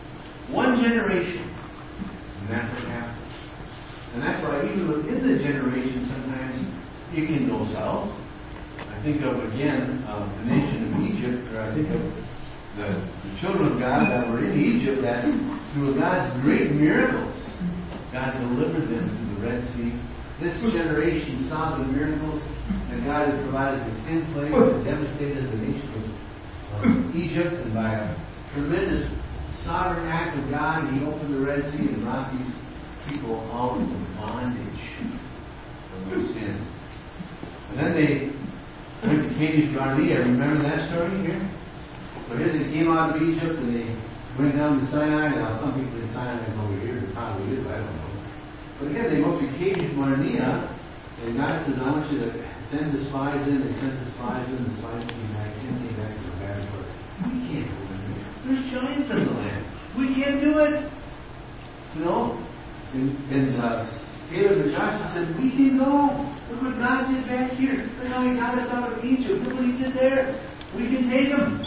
One generation. And that's what happened. And that's why even within the generation, sometimes it can go south. I think of, again, the nation of Egypt, or I think of the children of God that were in Egypt, that through God's great miracles, God delivered them through the Red Sea. This generation saw the miracles that God had provided the 10 plagues that devastated the nation of Egypt, and by a tremendous sovereign act of God, He opened the Red Sea and brought these people out of bondage from their sin. And then they went to Kadesh Barnea. Remember that story here? So here they came out of Egypt and they went down to Sinai. Now some people in Sinai is over here, it probably is, I don't know. But again, they went to Kadesh Barnea, and God said, I want you to send the spies in. They sent the spies in, the spies came back to the bad part. We can't go in there. There's giants in the land. We can't do it. You know? And Caleb and Joshua said, we can go. Look what God did back here. Look how He got us out of Egypt. Look what He did there. We can take them.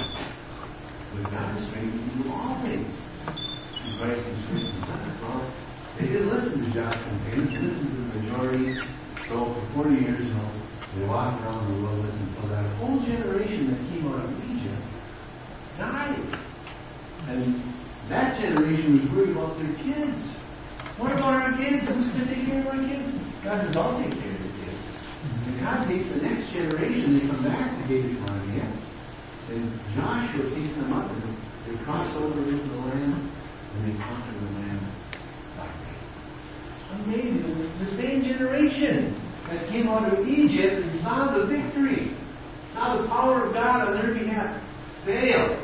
But God is strength to do all things. In Christ and strength to us all. They didn't listen to Joshua and Caleb. They listened to the majority. So for 40 years, they walked around the wilderness until that whole generation that came out of Egypt died. And that generation was worried about their kids. What about our kids? Who's going to take care of our kids? God says, I'll take care of your kids. And God takes the next generation, they come back to Kadesh Barnea, and Joshua takes them up, and they cross over into the land, and they conquer the land by faith. Amazing. The same generation that came out of Egypt and saw the victory, saw the power of God on their behalf, failed.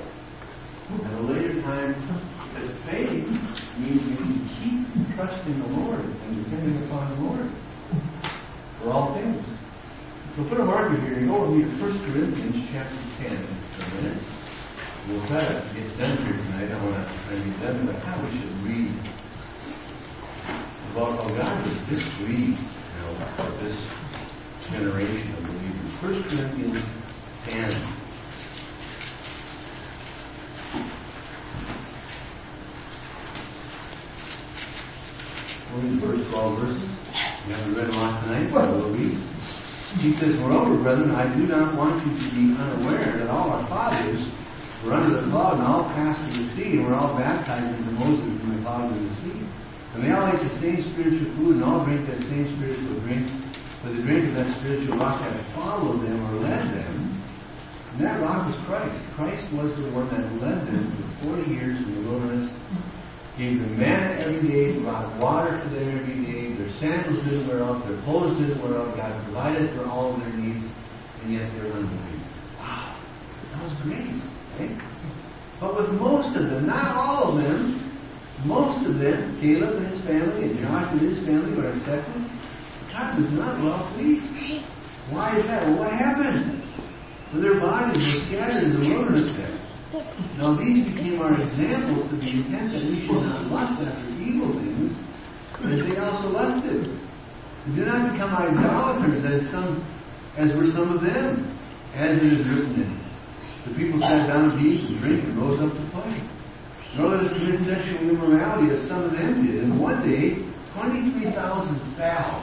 At a later time, because faith means you can keep trusting the Lord and depending upon the Lord for all things. So put a marker here and go with me to 1 Corinthians chapter 10 for a minute. We'll try to get done here tonight. I want to try to get done, but how we should read about how God was displeased with this generation of believers. 1 Corinthians 10. Only the first 12 verses. We haven't read them all tonight, but we'll read. He says, moreover, brethren, I do not want you to be unaware that all our fathers were under the cloud and all passed through the sea and were all baptized into Moses in the cloud and the sea. And they all ate the same spiritual food and all drank that same spiritual drink. For the drink of that spiritual rock had followed them or led them. And that rock was Christ. Christ was the one that led them for 40 years in the wilderness. gave them manna every day, brought water for them every day, their sandals didn't wear out, their clothes didn't wear out, God provided for all of their needs, and yet they're unbelievers. Wow, that was grace, right? But with most of them, not all of them, most of them, Caleb and his family and Joshua and his family were accepted. God was not well pleased. Why is that? Well, what happened? Well, their bodies were scattered in the wilderness there. Now these became our examples to the intent that we should not lust after evil things, as they also lusted. And do not become idolaters as were some of them, as it is written in. The people sat down to eat and drink and rose up to play. Nor let us commit sexual immorality as some of them did. And one day, 23,000 fell.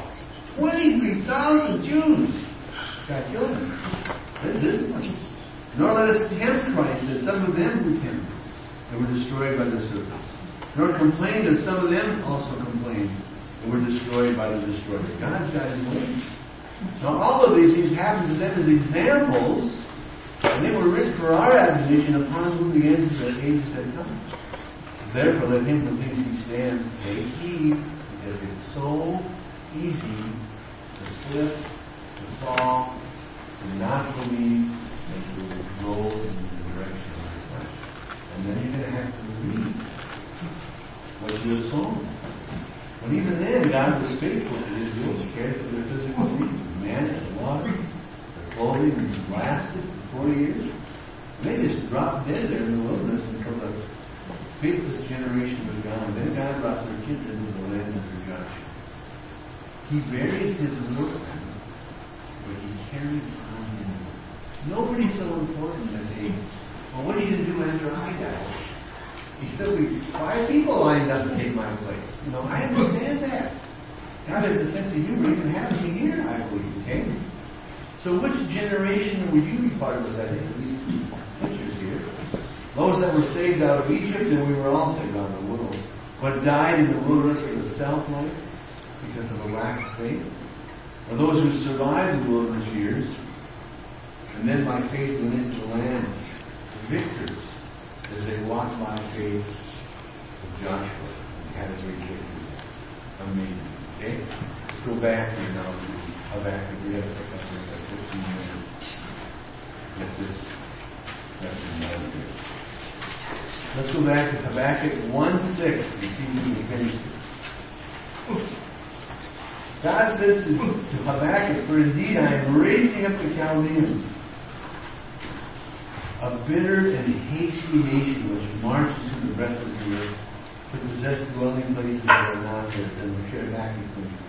23,000 Jews got killed. That's discipline. Nor let us tempt Christ as some of them were tempted and were destroyed by the serpents. Nor complain as some of them also complained and were destroyed by the destroyer. God's got his way. Now all of these things happened to them as examples, and they were written for our admonition, upon whom the ends of the ages had come. Therefore let him who thinks he stands take heed, because it's so easy to slip, to fall, to not believe, and to go in the direction of your flesh. And then you're going to have to reap what you have sown. But even then, God was faithful to his will. He cared for their physical needs, manna and water, their clothing, and lasted for 40 years. And they just dropped dead there in the wilderness until the faithless generation was gone. Then God brought their kids into the land of their Joshua. He varies his will, but he carries on him. Nobody's so important that they, well, what are you going to do after I die? You still be 5 people lined up to take my place. You know, I understand that. God has a sense of humor, even having me here, I believe, okay? So which generation would you be part of that? These pictures here. Those that were saved out of Egypt, and we were all saved out of the world, but died in the wilderness of the self-life because of a lack of faith? Or those who survived the wilderness years, and then by faith went into the land, the victors, as they walked by faith with Joshua and had a great victory. Amazing. Okay? Let's go back here now to Habakkuk. We have to pick up here at 15 minutes. Get this lesson done here. Let's go back to Habakkuk 1:6 and see if we can finish it. God says to Habakkuk, for indeed I am raising up the Chaldeans, a bitter and hasty nation which marches through the breadth of the earth to possess dwelling places that are not theirs. And we share back and think,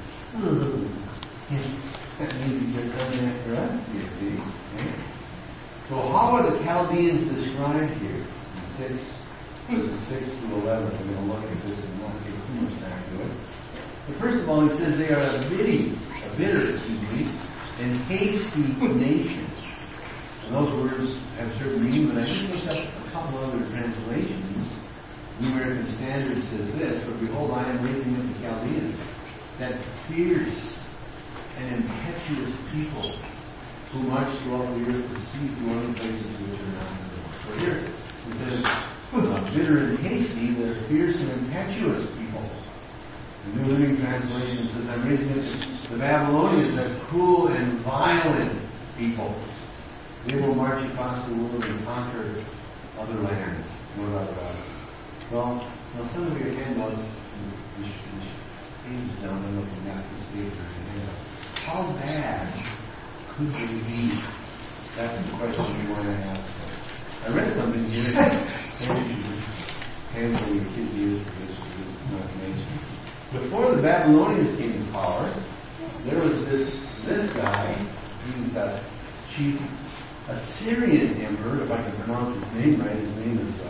that means they're coming after us, you see. Okay? So how are the Chaldeans described here? In 6 to 11. We're going to look at this and not get too much back to it. But first of all, he says they are a bitter, and hasty nation. And those words have certain meaning, but I just looked up a couple other translations. New American Standard says this, but behold, I am raising up the Chaldeans, that fierce and impetuous people who march throughout the earth to seize dwelling places which are not theirs. So here, it says, bitter and hasty, they're fierce and impetuous people. The New Living Translation says, I'm raising up the Babylonians, that cruel and violent people. They will march across the world and conquer other lands. What about that? Well, now some of your handouts, the pages down, I don't know if you got this page or anything. How bad could they be? That's the question you want to ask. I read something here. Maybe you should handle your kids' ears for this information. Before the Babylonians came to power, there was this guy, he was the chief Assyrian emperor, if I can pronounce his name right. His name is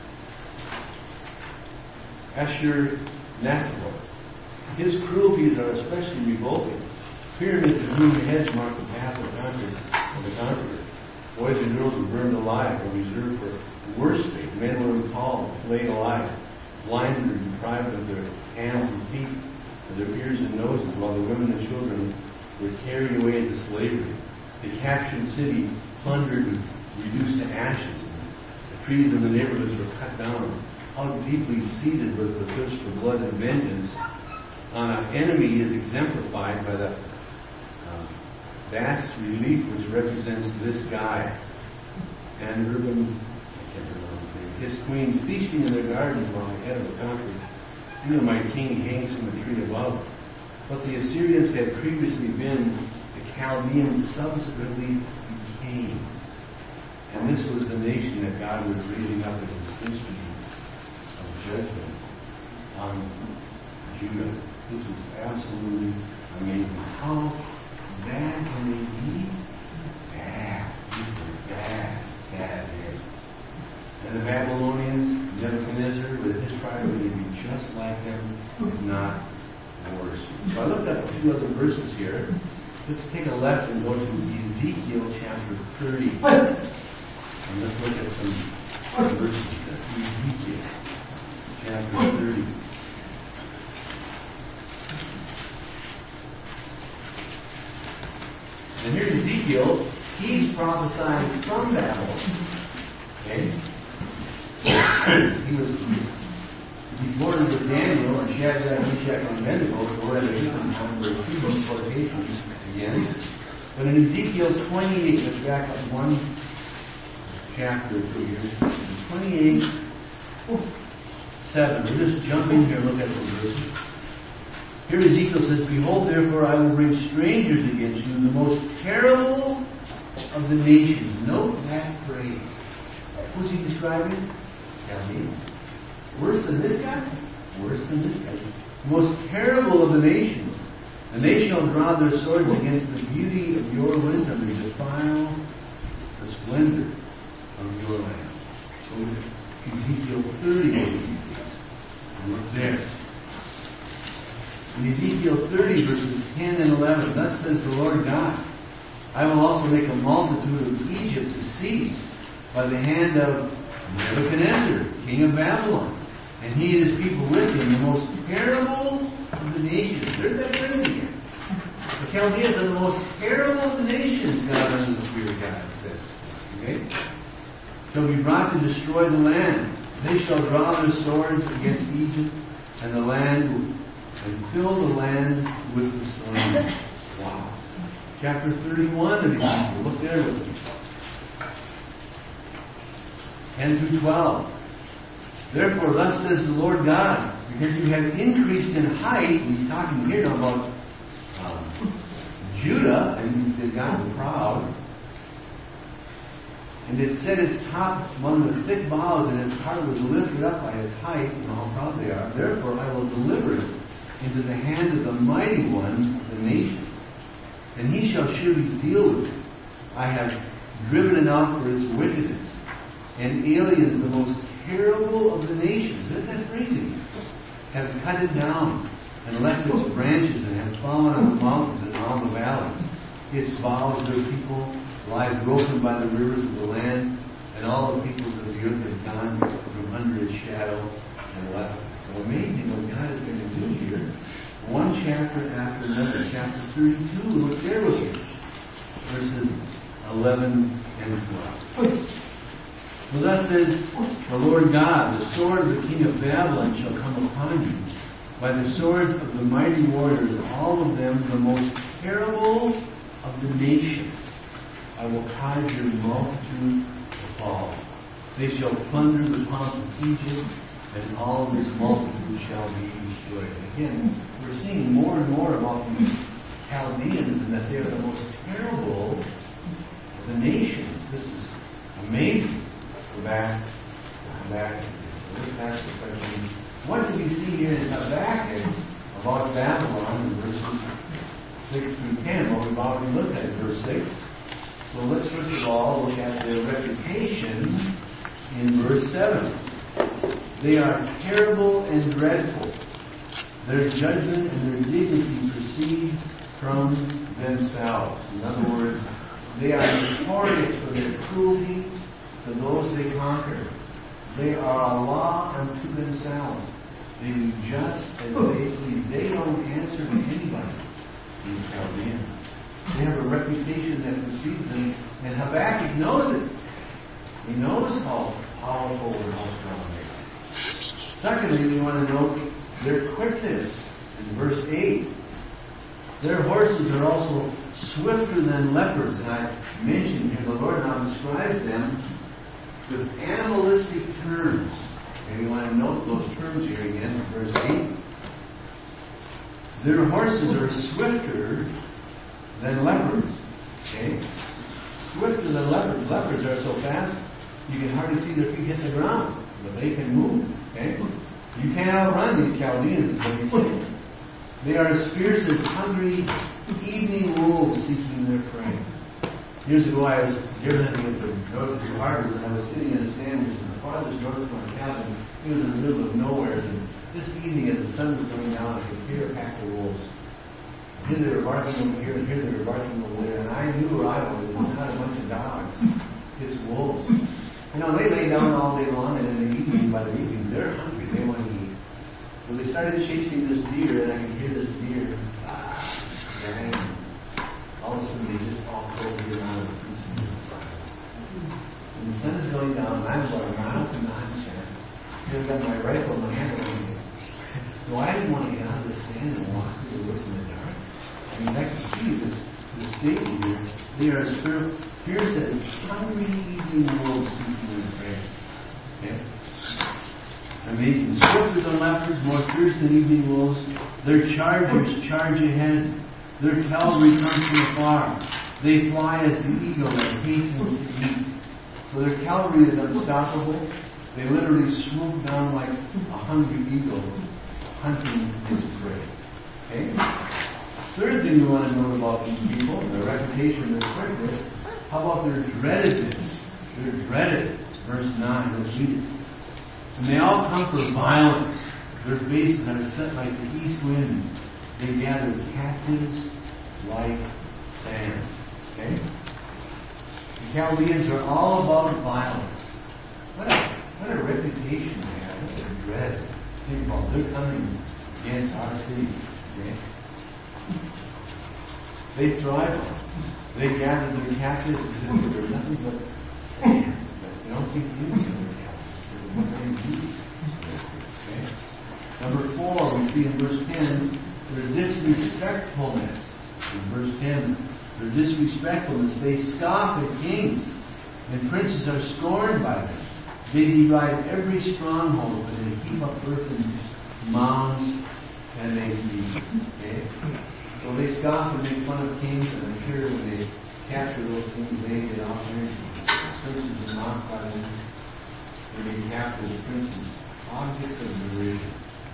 Ashur-Nasir. His cruelties are especially revolting. Pyramids of human heads mark the path of the conqueror. Boys and girls were burned alive or reserved for worse fate. Men were impaled, flayed alive, blinded and deprived of their hands and feet, of their ears and noses, while the women and children were carried away into slavery. The captured city plundered and reduced to ashes. The trees in the neighborhoods were cut down. how deeply seated was the thirst for blood and vengeance on an enemy is exemplified by the vast relief which represents this guy and Urban, I can't remember his name, his queen feasting in their gardens while the head of the conqueror, my king hangs from the tree above. But the Assyrians had previously been, the Chaldeans subsequently became. And this was the nation that God was raising up as his instrument of judgment on Judah. This is absolutely amazing. How bad can they be? Bad. These were bad. And the Babylonians, Nebuchadnezzar, with his tribe, would be just like them, if not worse. So I looked up a few other verses here. Let's take a left and go to Ezekiel chapter 30. And let's look at some verses. Ezekiel chapter 30. And here Ezekiel, he's prophesying from Babylon. Okay? He was reported with Daniel and Shadrach, Meshach, and Abednego, or at a different time, where two book quotations again. But in Ezekiel 28, let's back up one chapter through here. 28, 7. We'll just jump in here and look at the verses. Here Ezekiel says, "Behold, therefore, I will bring strangers against you, the most terrible of the nations." Note that phrase. Who's he describing? Chaldeans. Worse than this guy? Worse than this guy. Most terrible of the nations. And they shall draw their swords against the beauty of your wisdom and defile the splendor of your land. So Ezekiel 30. Look there. In Ezekiel 30, verses 10 and 11, thus says the Lord God, "I will also make a multitude of Egypt to cease by the hand of Nebuchadnezzar, king of Babylon, and he and his people with him, the most terrible of the nations." There's that phrase again. The Chaldeans are the most terrible of the nations, God under the Spirit of God says. Okay? Shall be brought to destroy the land. They shall draw their swords against Egypt and the land, and fill the land with the slain. Wow. Chapter 31 of Ezekiel. Look there with me. 10 through 12. "Therefore, thus says the Lord God, because you have increased in height," and he's talking here about Judah, and they've gotten proud, "and it set its top among the thick boughs, and its heart was lifted up by its height," and how proud they are. "Therefore, I will deliver it into the hand of the mighty one of the nation, and he shall surely deal with it. I have driven it out for its wickedness, and aliens, the most terrible of the nations," there's that phrasing, "have cut it down, and left its branches, and have fallen on the mountains and all the valleys. Its boughs, their people, lie broken by the rivers of the land, and all the peoples of the earth have gone from under its shadow and left." So amazing what God is going to do here. One chapter after another. Chapter 32, look there with me. Verses 11 and 12. "For thus says the Lord God, the sword of the king of Babylon shall come upon you. By the swords of the mighty warriors, all of them the most terrible of the nations. I will cause your multitude to fall. They shall plunder the pomp of Egypt, and all of this multitude shall be destroyed." Again, we're seeing more and more about these Chaldeans and that they're the most terrible of the nations. This is amazing. Go back. Let's ask the question, what do we see here in Habakkuk about Babylon in verses 6 through 10? Well, we've already looked at verse 6. So let's first of all look at their reputation in verse 7. "They are terrible and dreadful. Their judgment and their dignity proceed from themselves." In other words, they are notorious for their cruelty to those they conquer. They are a law unto themselves. They do just as they please. They don't answer to anybody, these Chaldeans. They have a reputation that precedes them, and Habakkuk knows it. He knows how powerful and how strong they are. Secondly, we want to note their quickness. In verse 8, their horses are also swifter than leopards. And I mentioned here, the Lord now describes them with animalistic terms. And we want to note those terms here again in verse 8. Their horses are swifter than leopards. Okay? Swifter than leopards. Leopards are so fast, you can hardly see their feet hit the ground. But they can move. Okay? You can't outrun these Chaldeans, is what he's saying. They are as fierce as hungry evening wolves seeking their prey. Years ago, I was journeying with the Northern Harbors, and I was sitting in a sandwich in the farthest north of my cabin. It was in the middle of nowhere, and this evening, as the sun was going down, I could hear a pack of wolves. Here they were barking over here, and here they were barking over there, and I knew where I was. It was not a bunch of dogs. It's wolves. You know, they lay down all day long, and in the evening, by the evening, they're hungry. They want to eat. So they started chasing this deer, and I could hear this deer. And all of a sudden, they just all go over around the piece of wood. And the sun is going down, and I'm about a mile from the hunt shack. I've got my rifle in my hand. So I didn't want to get out of the sand and walk through the woods in the dark. I mean, I could see this stately deer. They are as fierce as hungry evening wolves seeking their prey. Okay? Amazing. Swifter than leopards, more fierce than evening wolves. Their chargers charge ahead. Their cavalry comes from afar. They fly as the eagle that hastens to eat. So their cavalry is unstoppable. They literally swoop down like a hungry eagle hunting his prey. Okay? Third thing we want to know about these people, their reputation, their quickness. How about their dreadedness? They're dreaded. Verse 9, let's read it. And they all come for violence. Their faces are set like the east wind. They gather captives like sand. Okay? The Chaldeans are all about violence. What a reputation they have. What a dread. Think about it. They're coming against our city. Okay? They thrive on it. They gather their captives. There's nothing but sand. They don't think anything of their captives. Okay? Number 4, we see in verse 10, their disrespectfulness. In verse 10, their disrespectfulness. They scoff at kings, and princes are scorned by them. They deride every stronghold, and they heap up earthen mounds, and they feed. Okay? So they scoff and make fun of kings, and I'm sure when they capture those kings, they get off there. Princes are mocked by them. When they capture the princes, objects of derision.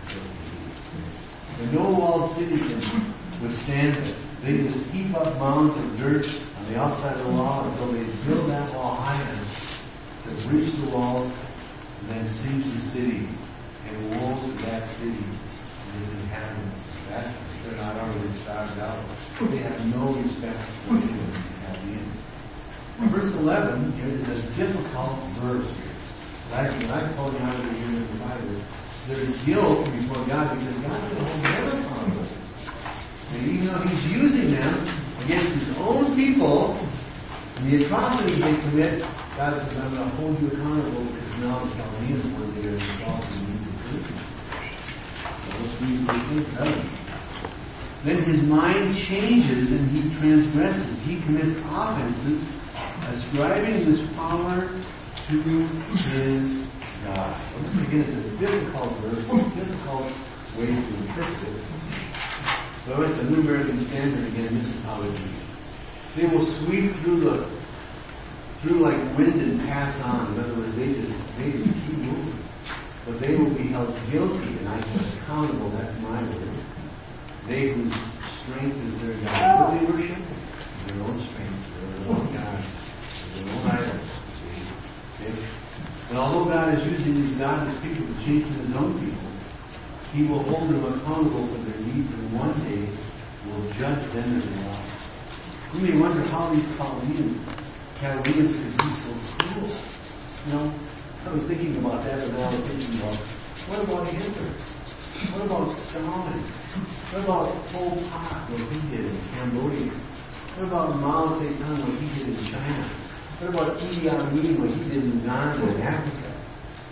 And no walled city can withstand it. They just heap up mounds of dirt on the outside of the wall until they build that wall high enough to breach the wall and then seize the city and walls of that city and its inhabitants. That's for sure not already started out. They have no respect for anyone at the end. Verse 11 here is a difficult verse here. Actually, when I told you how to read in the Bible, there's guilt before God because God will hold never accountable. And even though He's using them against His own people and the atrocities they commit, God says, I'm going to hold you accountable because now the Chaldeans were there involved in these activities. So let's read verse 8. Then his mind changes and he transgresses. He commits offenses, ascribing this power to his God. Once again, it's a difficult verse, a difficult way to interpret it. So I went to the New American Standard again. This is how it reads. They will sweep through like wind and pass on. In other words, they just keep moving. But they will be held guilty, and I said accountable. That's my word. They whose strength is their God. What they worship? Their own strength, their own God, their own idols. Okay? And although God is using these godless people to chasten His own people, He will hold them accountable for their deeds, and one day will judge them as well. You may wonder how these Chaldeans could be so cruel. You know, I was thinking about that, and now I was thinking about, what about Hitler? What about Stalin? What about Pol Pot, what he did in Cambodia? What about Mao Zedong, what he did in China? What about Idi Amin, what he did in Uganda and Africa?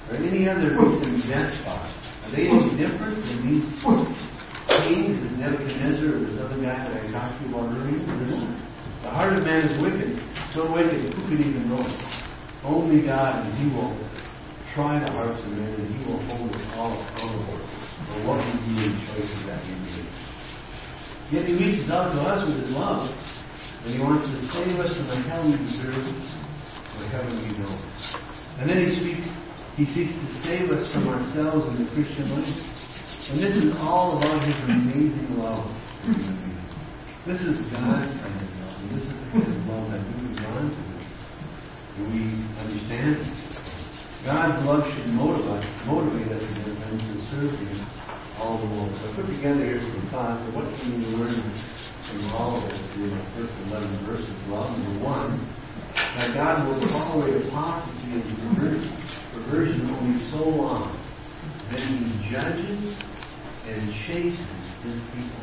or any other recent despot, are they any different than these kings, as Nebuchadnezzar or this other guy that I talked to you about earlier? They're not. The heart of man is wicked, so wicked, who could even know it? Only God, and He will try the hearts of men, and He will hold us all accountable for what we do and choices that we make. Yet He reaches out to us with His love, and He wants to save us from the hell we deserve, or heaven we know. And then He seeks to save us from ourselves in the Christian life. And this is all about His amazing love. This is God's kind of love. And this is the kind of love that we would run to. Do we understand? God's love should motivate us to serve Him all the more. So I put together here some thoughts of what can we learn from all of this in the first 11 verses. Well, number one, that God will tolerate apostasy and perversion only so long. Then He judges and chastens His people.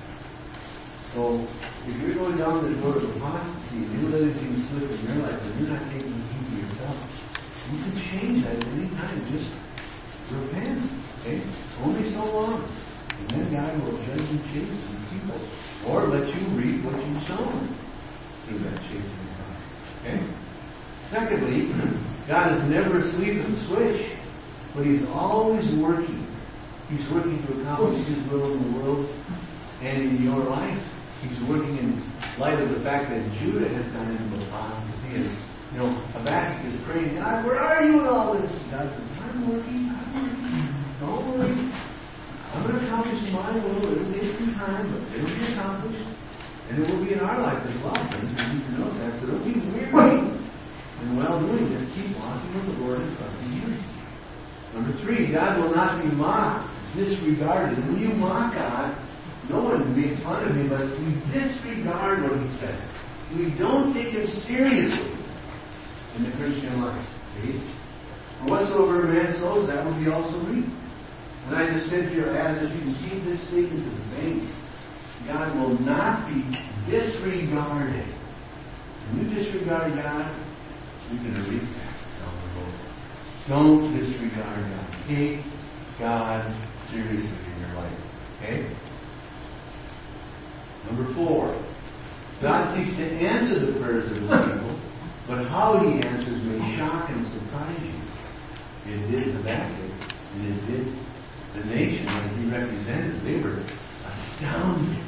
So, if you're going down the road of apostasy and you're letting things slip in your life and you're not taking heed to yourself, you can change that at any time. Just repent. Okay? Only so long. And then God will judge and chasten people. Or let you reap what you've sown through that chastening process. Okay? Secondly, God is never asleep at the switch, but He's always working. He's working to accomplish His will in the world and in your life. He's working in light of the fact that Judah has gone into apostasy. And, Habakkuk is praying, God, where are you in all this? God says, I'm working. Don't worry. I'm going to accomplish my will. It'll take some time, but it'll be accomplished. And it will be in our life as well. You need to know that. So don't be weary in well-doing. Just keep walking with the Lord and trusting Him. Number 3, God will not be mocked, disregarded. When you mock God, no one makes fun of Him, but we disregard what He says. We don't take Him seriously in the Christian life. See? For whatsoever a man sows, that will be also reaped. And I just said to your adage, you can keep this statement to the bank. God will not be disregarded. When you disregard God, you're going to reap that down the road. Don't disregard God. Take God seriously in your life. Okay? Number 4. God seeks to answer the prayers of His people, but how He answers may shock and surprise you. It did Habakkuk, and it did the nation that he represented. They were astounded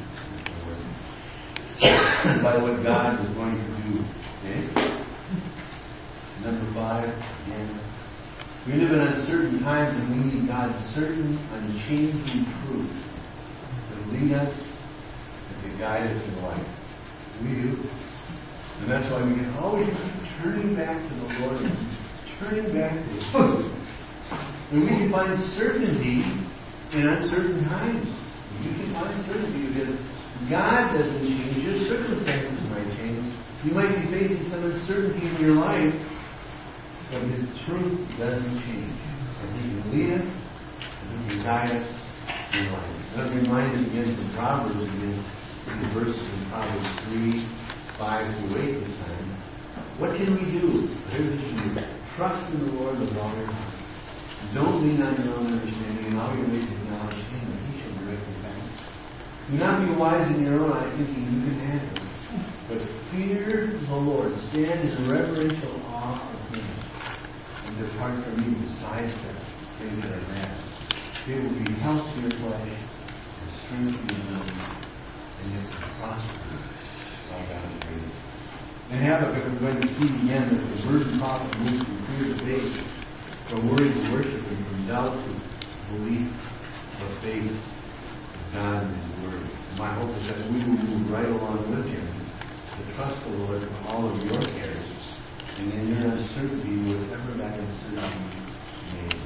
by what God was going to do. Okay? Number 5, again. We live in uncertain times, and we need God's certain, unchanging truth to lead us and to guide us in life. We do. And that's why we can always keep turning back to the Lord and turning back to His truth. And we can find certainty in uncertain times. You can find certainty because God doesn't change. Your circumstances might change. You might be facing some uncertainty in your life, but His truth doesn't change. And He can lead us, and He can guide us in life. Let me remind you again from Proverbs again, these verses in Proverbs 3, 5 to 8 this time. What can we do? Here's what you do. Trust in the Lord with all your heart. Don't lean on your own understanding, and all your ways acknowledge Him, and He shall direct your path. Do not be wise in your own eyes, thinking you can handle it. But fear the Lord. Stand in reverential awe of Him, and depart from evil. Sidestep things that are bad. It will be health to your flesh, and strength to your mind, and you will prosper while God is praised. In Habakkuk, we're going to see again that the virgin prophet moves from fear to faith, from worry to worship, and from doubt to belief or faith in God and His Word. And my hope is that we will move right along with Him to trust the Lord for all of your cares, and in your uncertainty, whatever that uncertainty may be.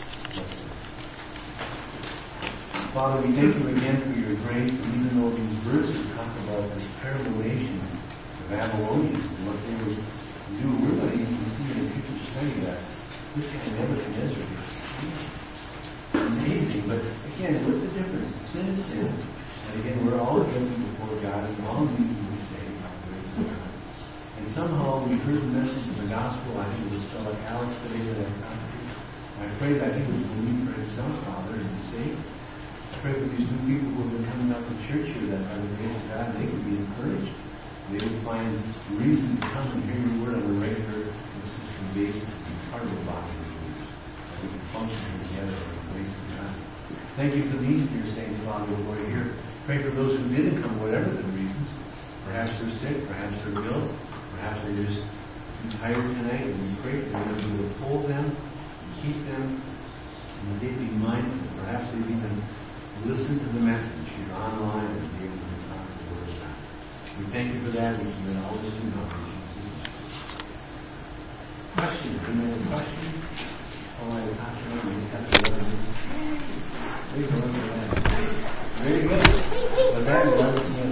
Father, we thank You again for Your grace, and even though these verses talk about this terrible nation, the Babylonians, and what they would do, we're going to even see in a future study that this guy Nebuchadnezzar is amazing. But again, what's the difference? Sin is sin. And again, we're all guilty before God, and all we need to be saved by the grace of God. And somehow we heard the message of the gospel. I think it was still like Alex today that I talked to. I pray that he would believe for himself, Father, and be saved. I pray for these new people who have been coming up to church here, that by the grace of God, they would be encouraged. They would find reason to come and hear your word on a regular, consistent basis to be part of the body of believers. That we can function together in the grace of God. Thank you for these dear saints, Father, who are here. Pray for those who didn't come, whatever the reasons. Perhaps they're sick, perhaps they're ill, perhaps they're just too tired tonight, and we pray for them to hold them, keep them, and that they'd be mindful. Perhaps they'd even listen to the message here online and be able to talk to the Word of God. We thank you for that. We can all this in knowledge. Questions? Any other questions? Oh, I have to remember. There you go. Very good. Well, that was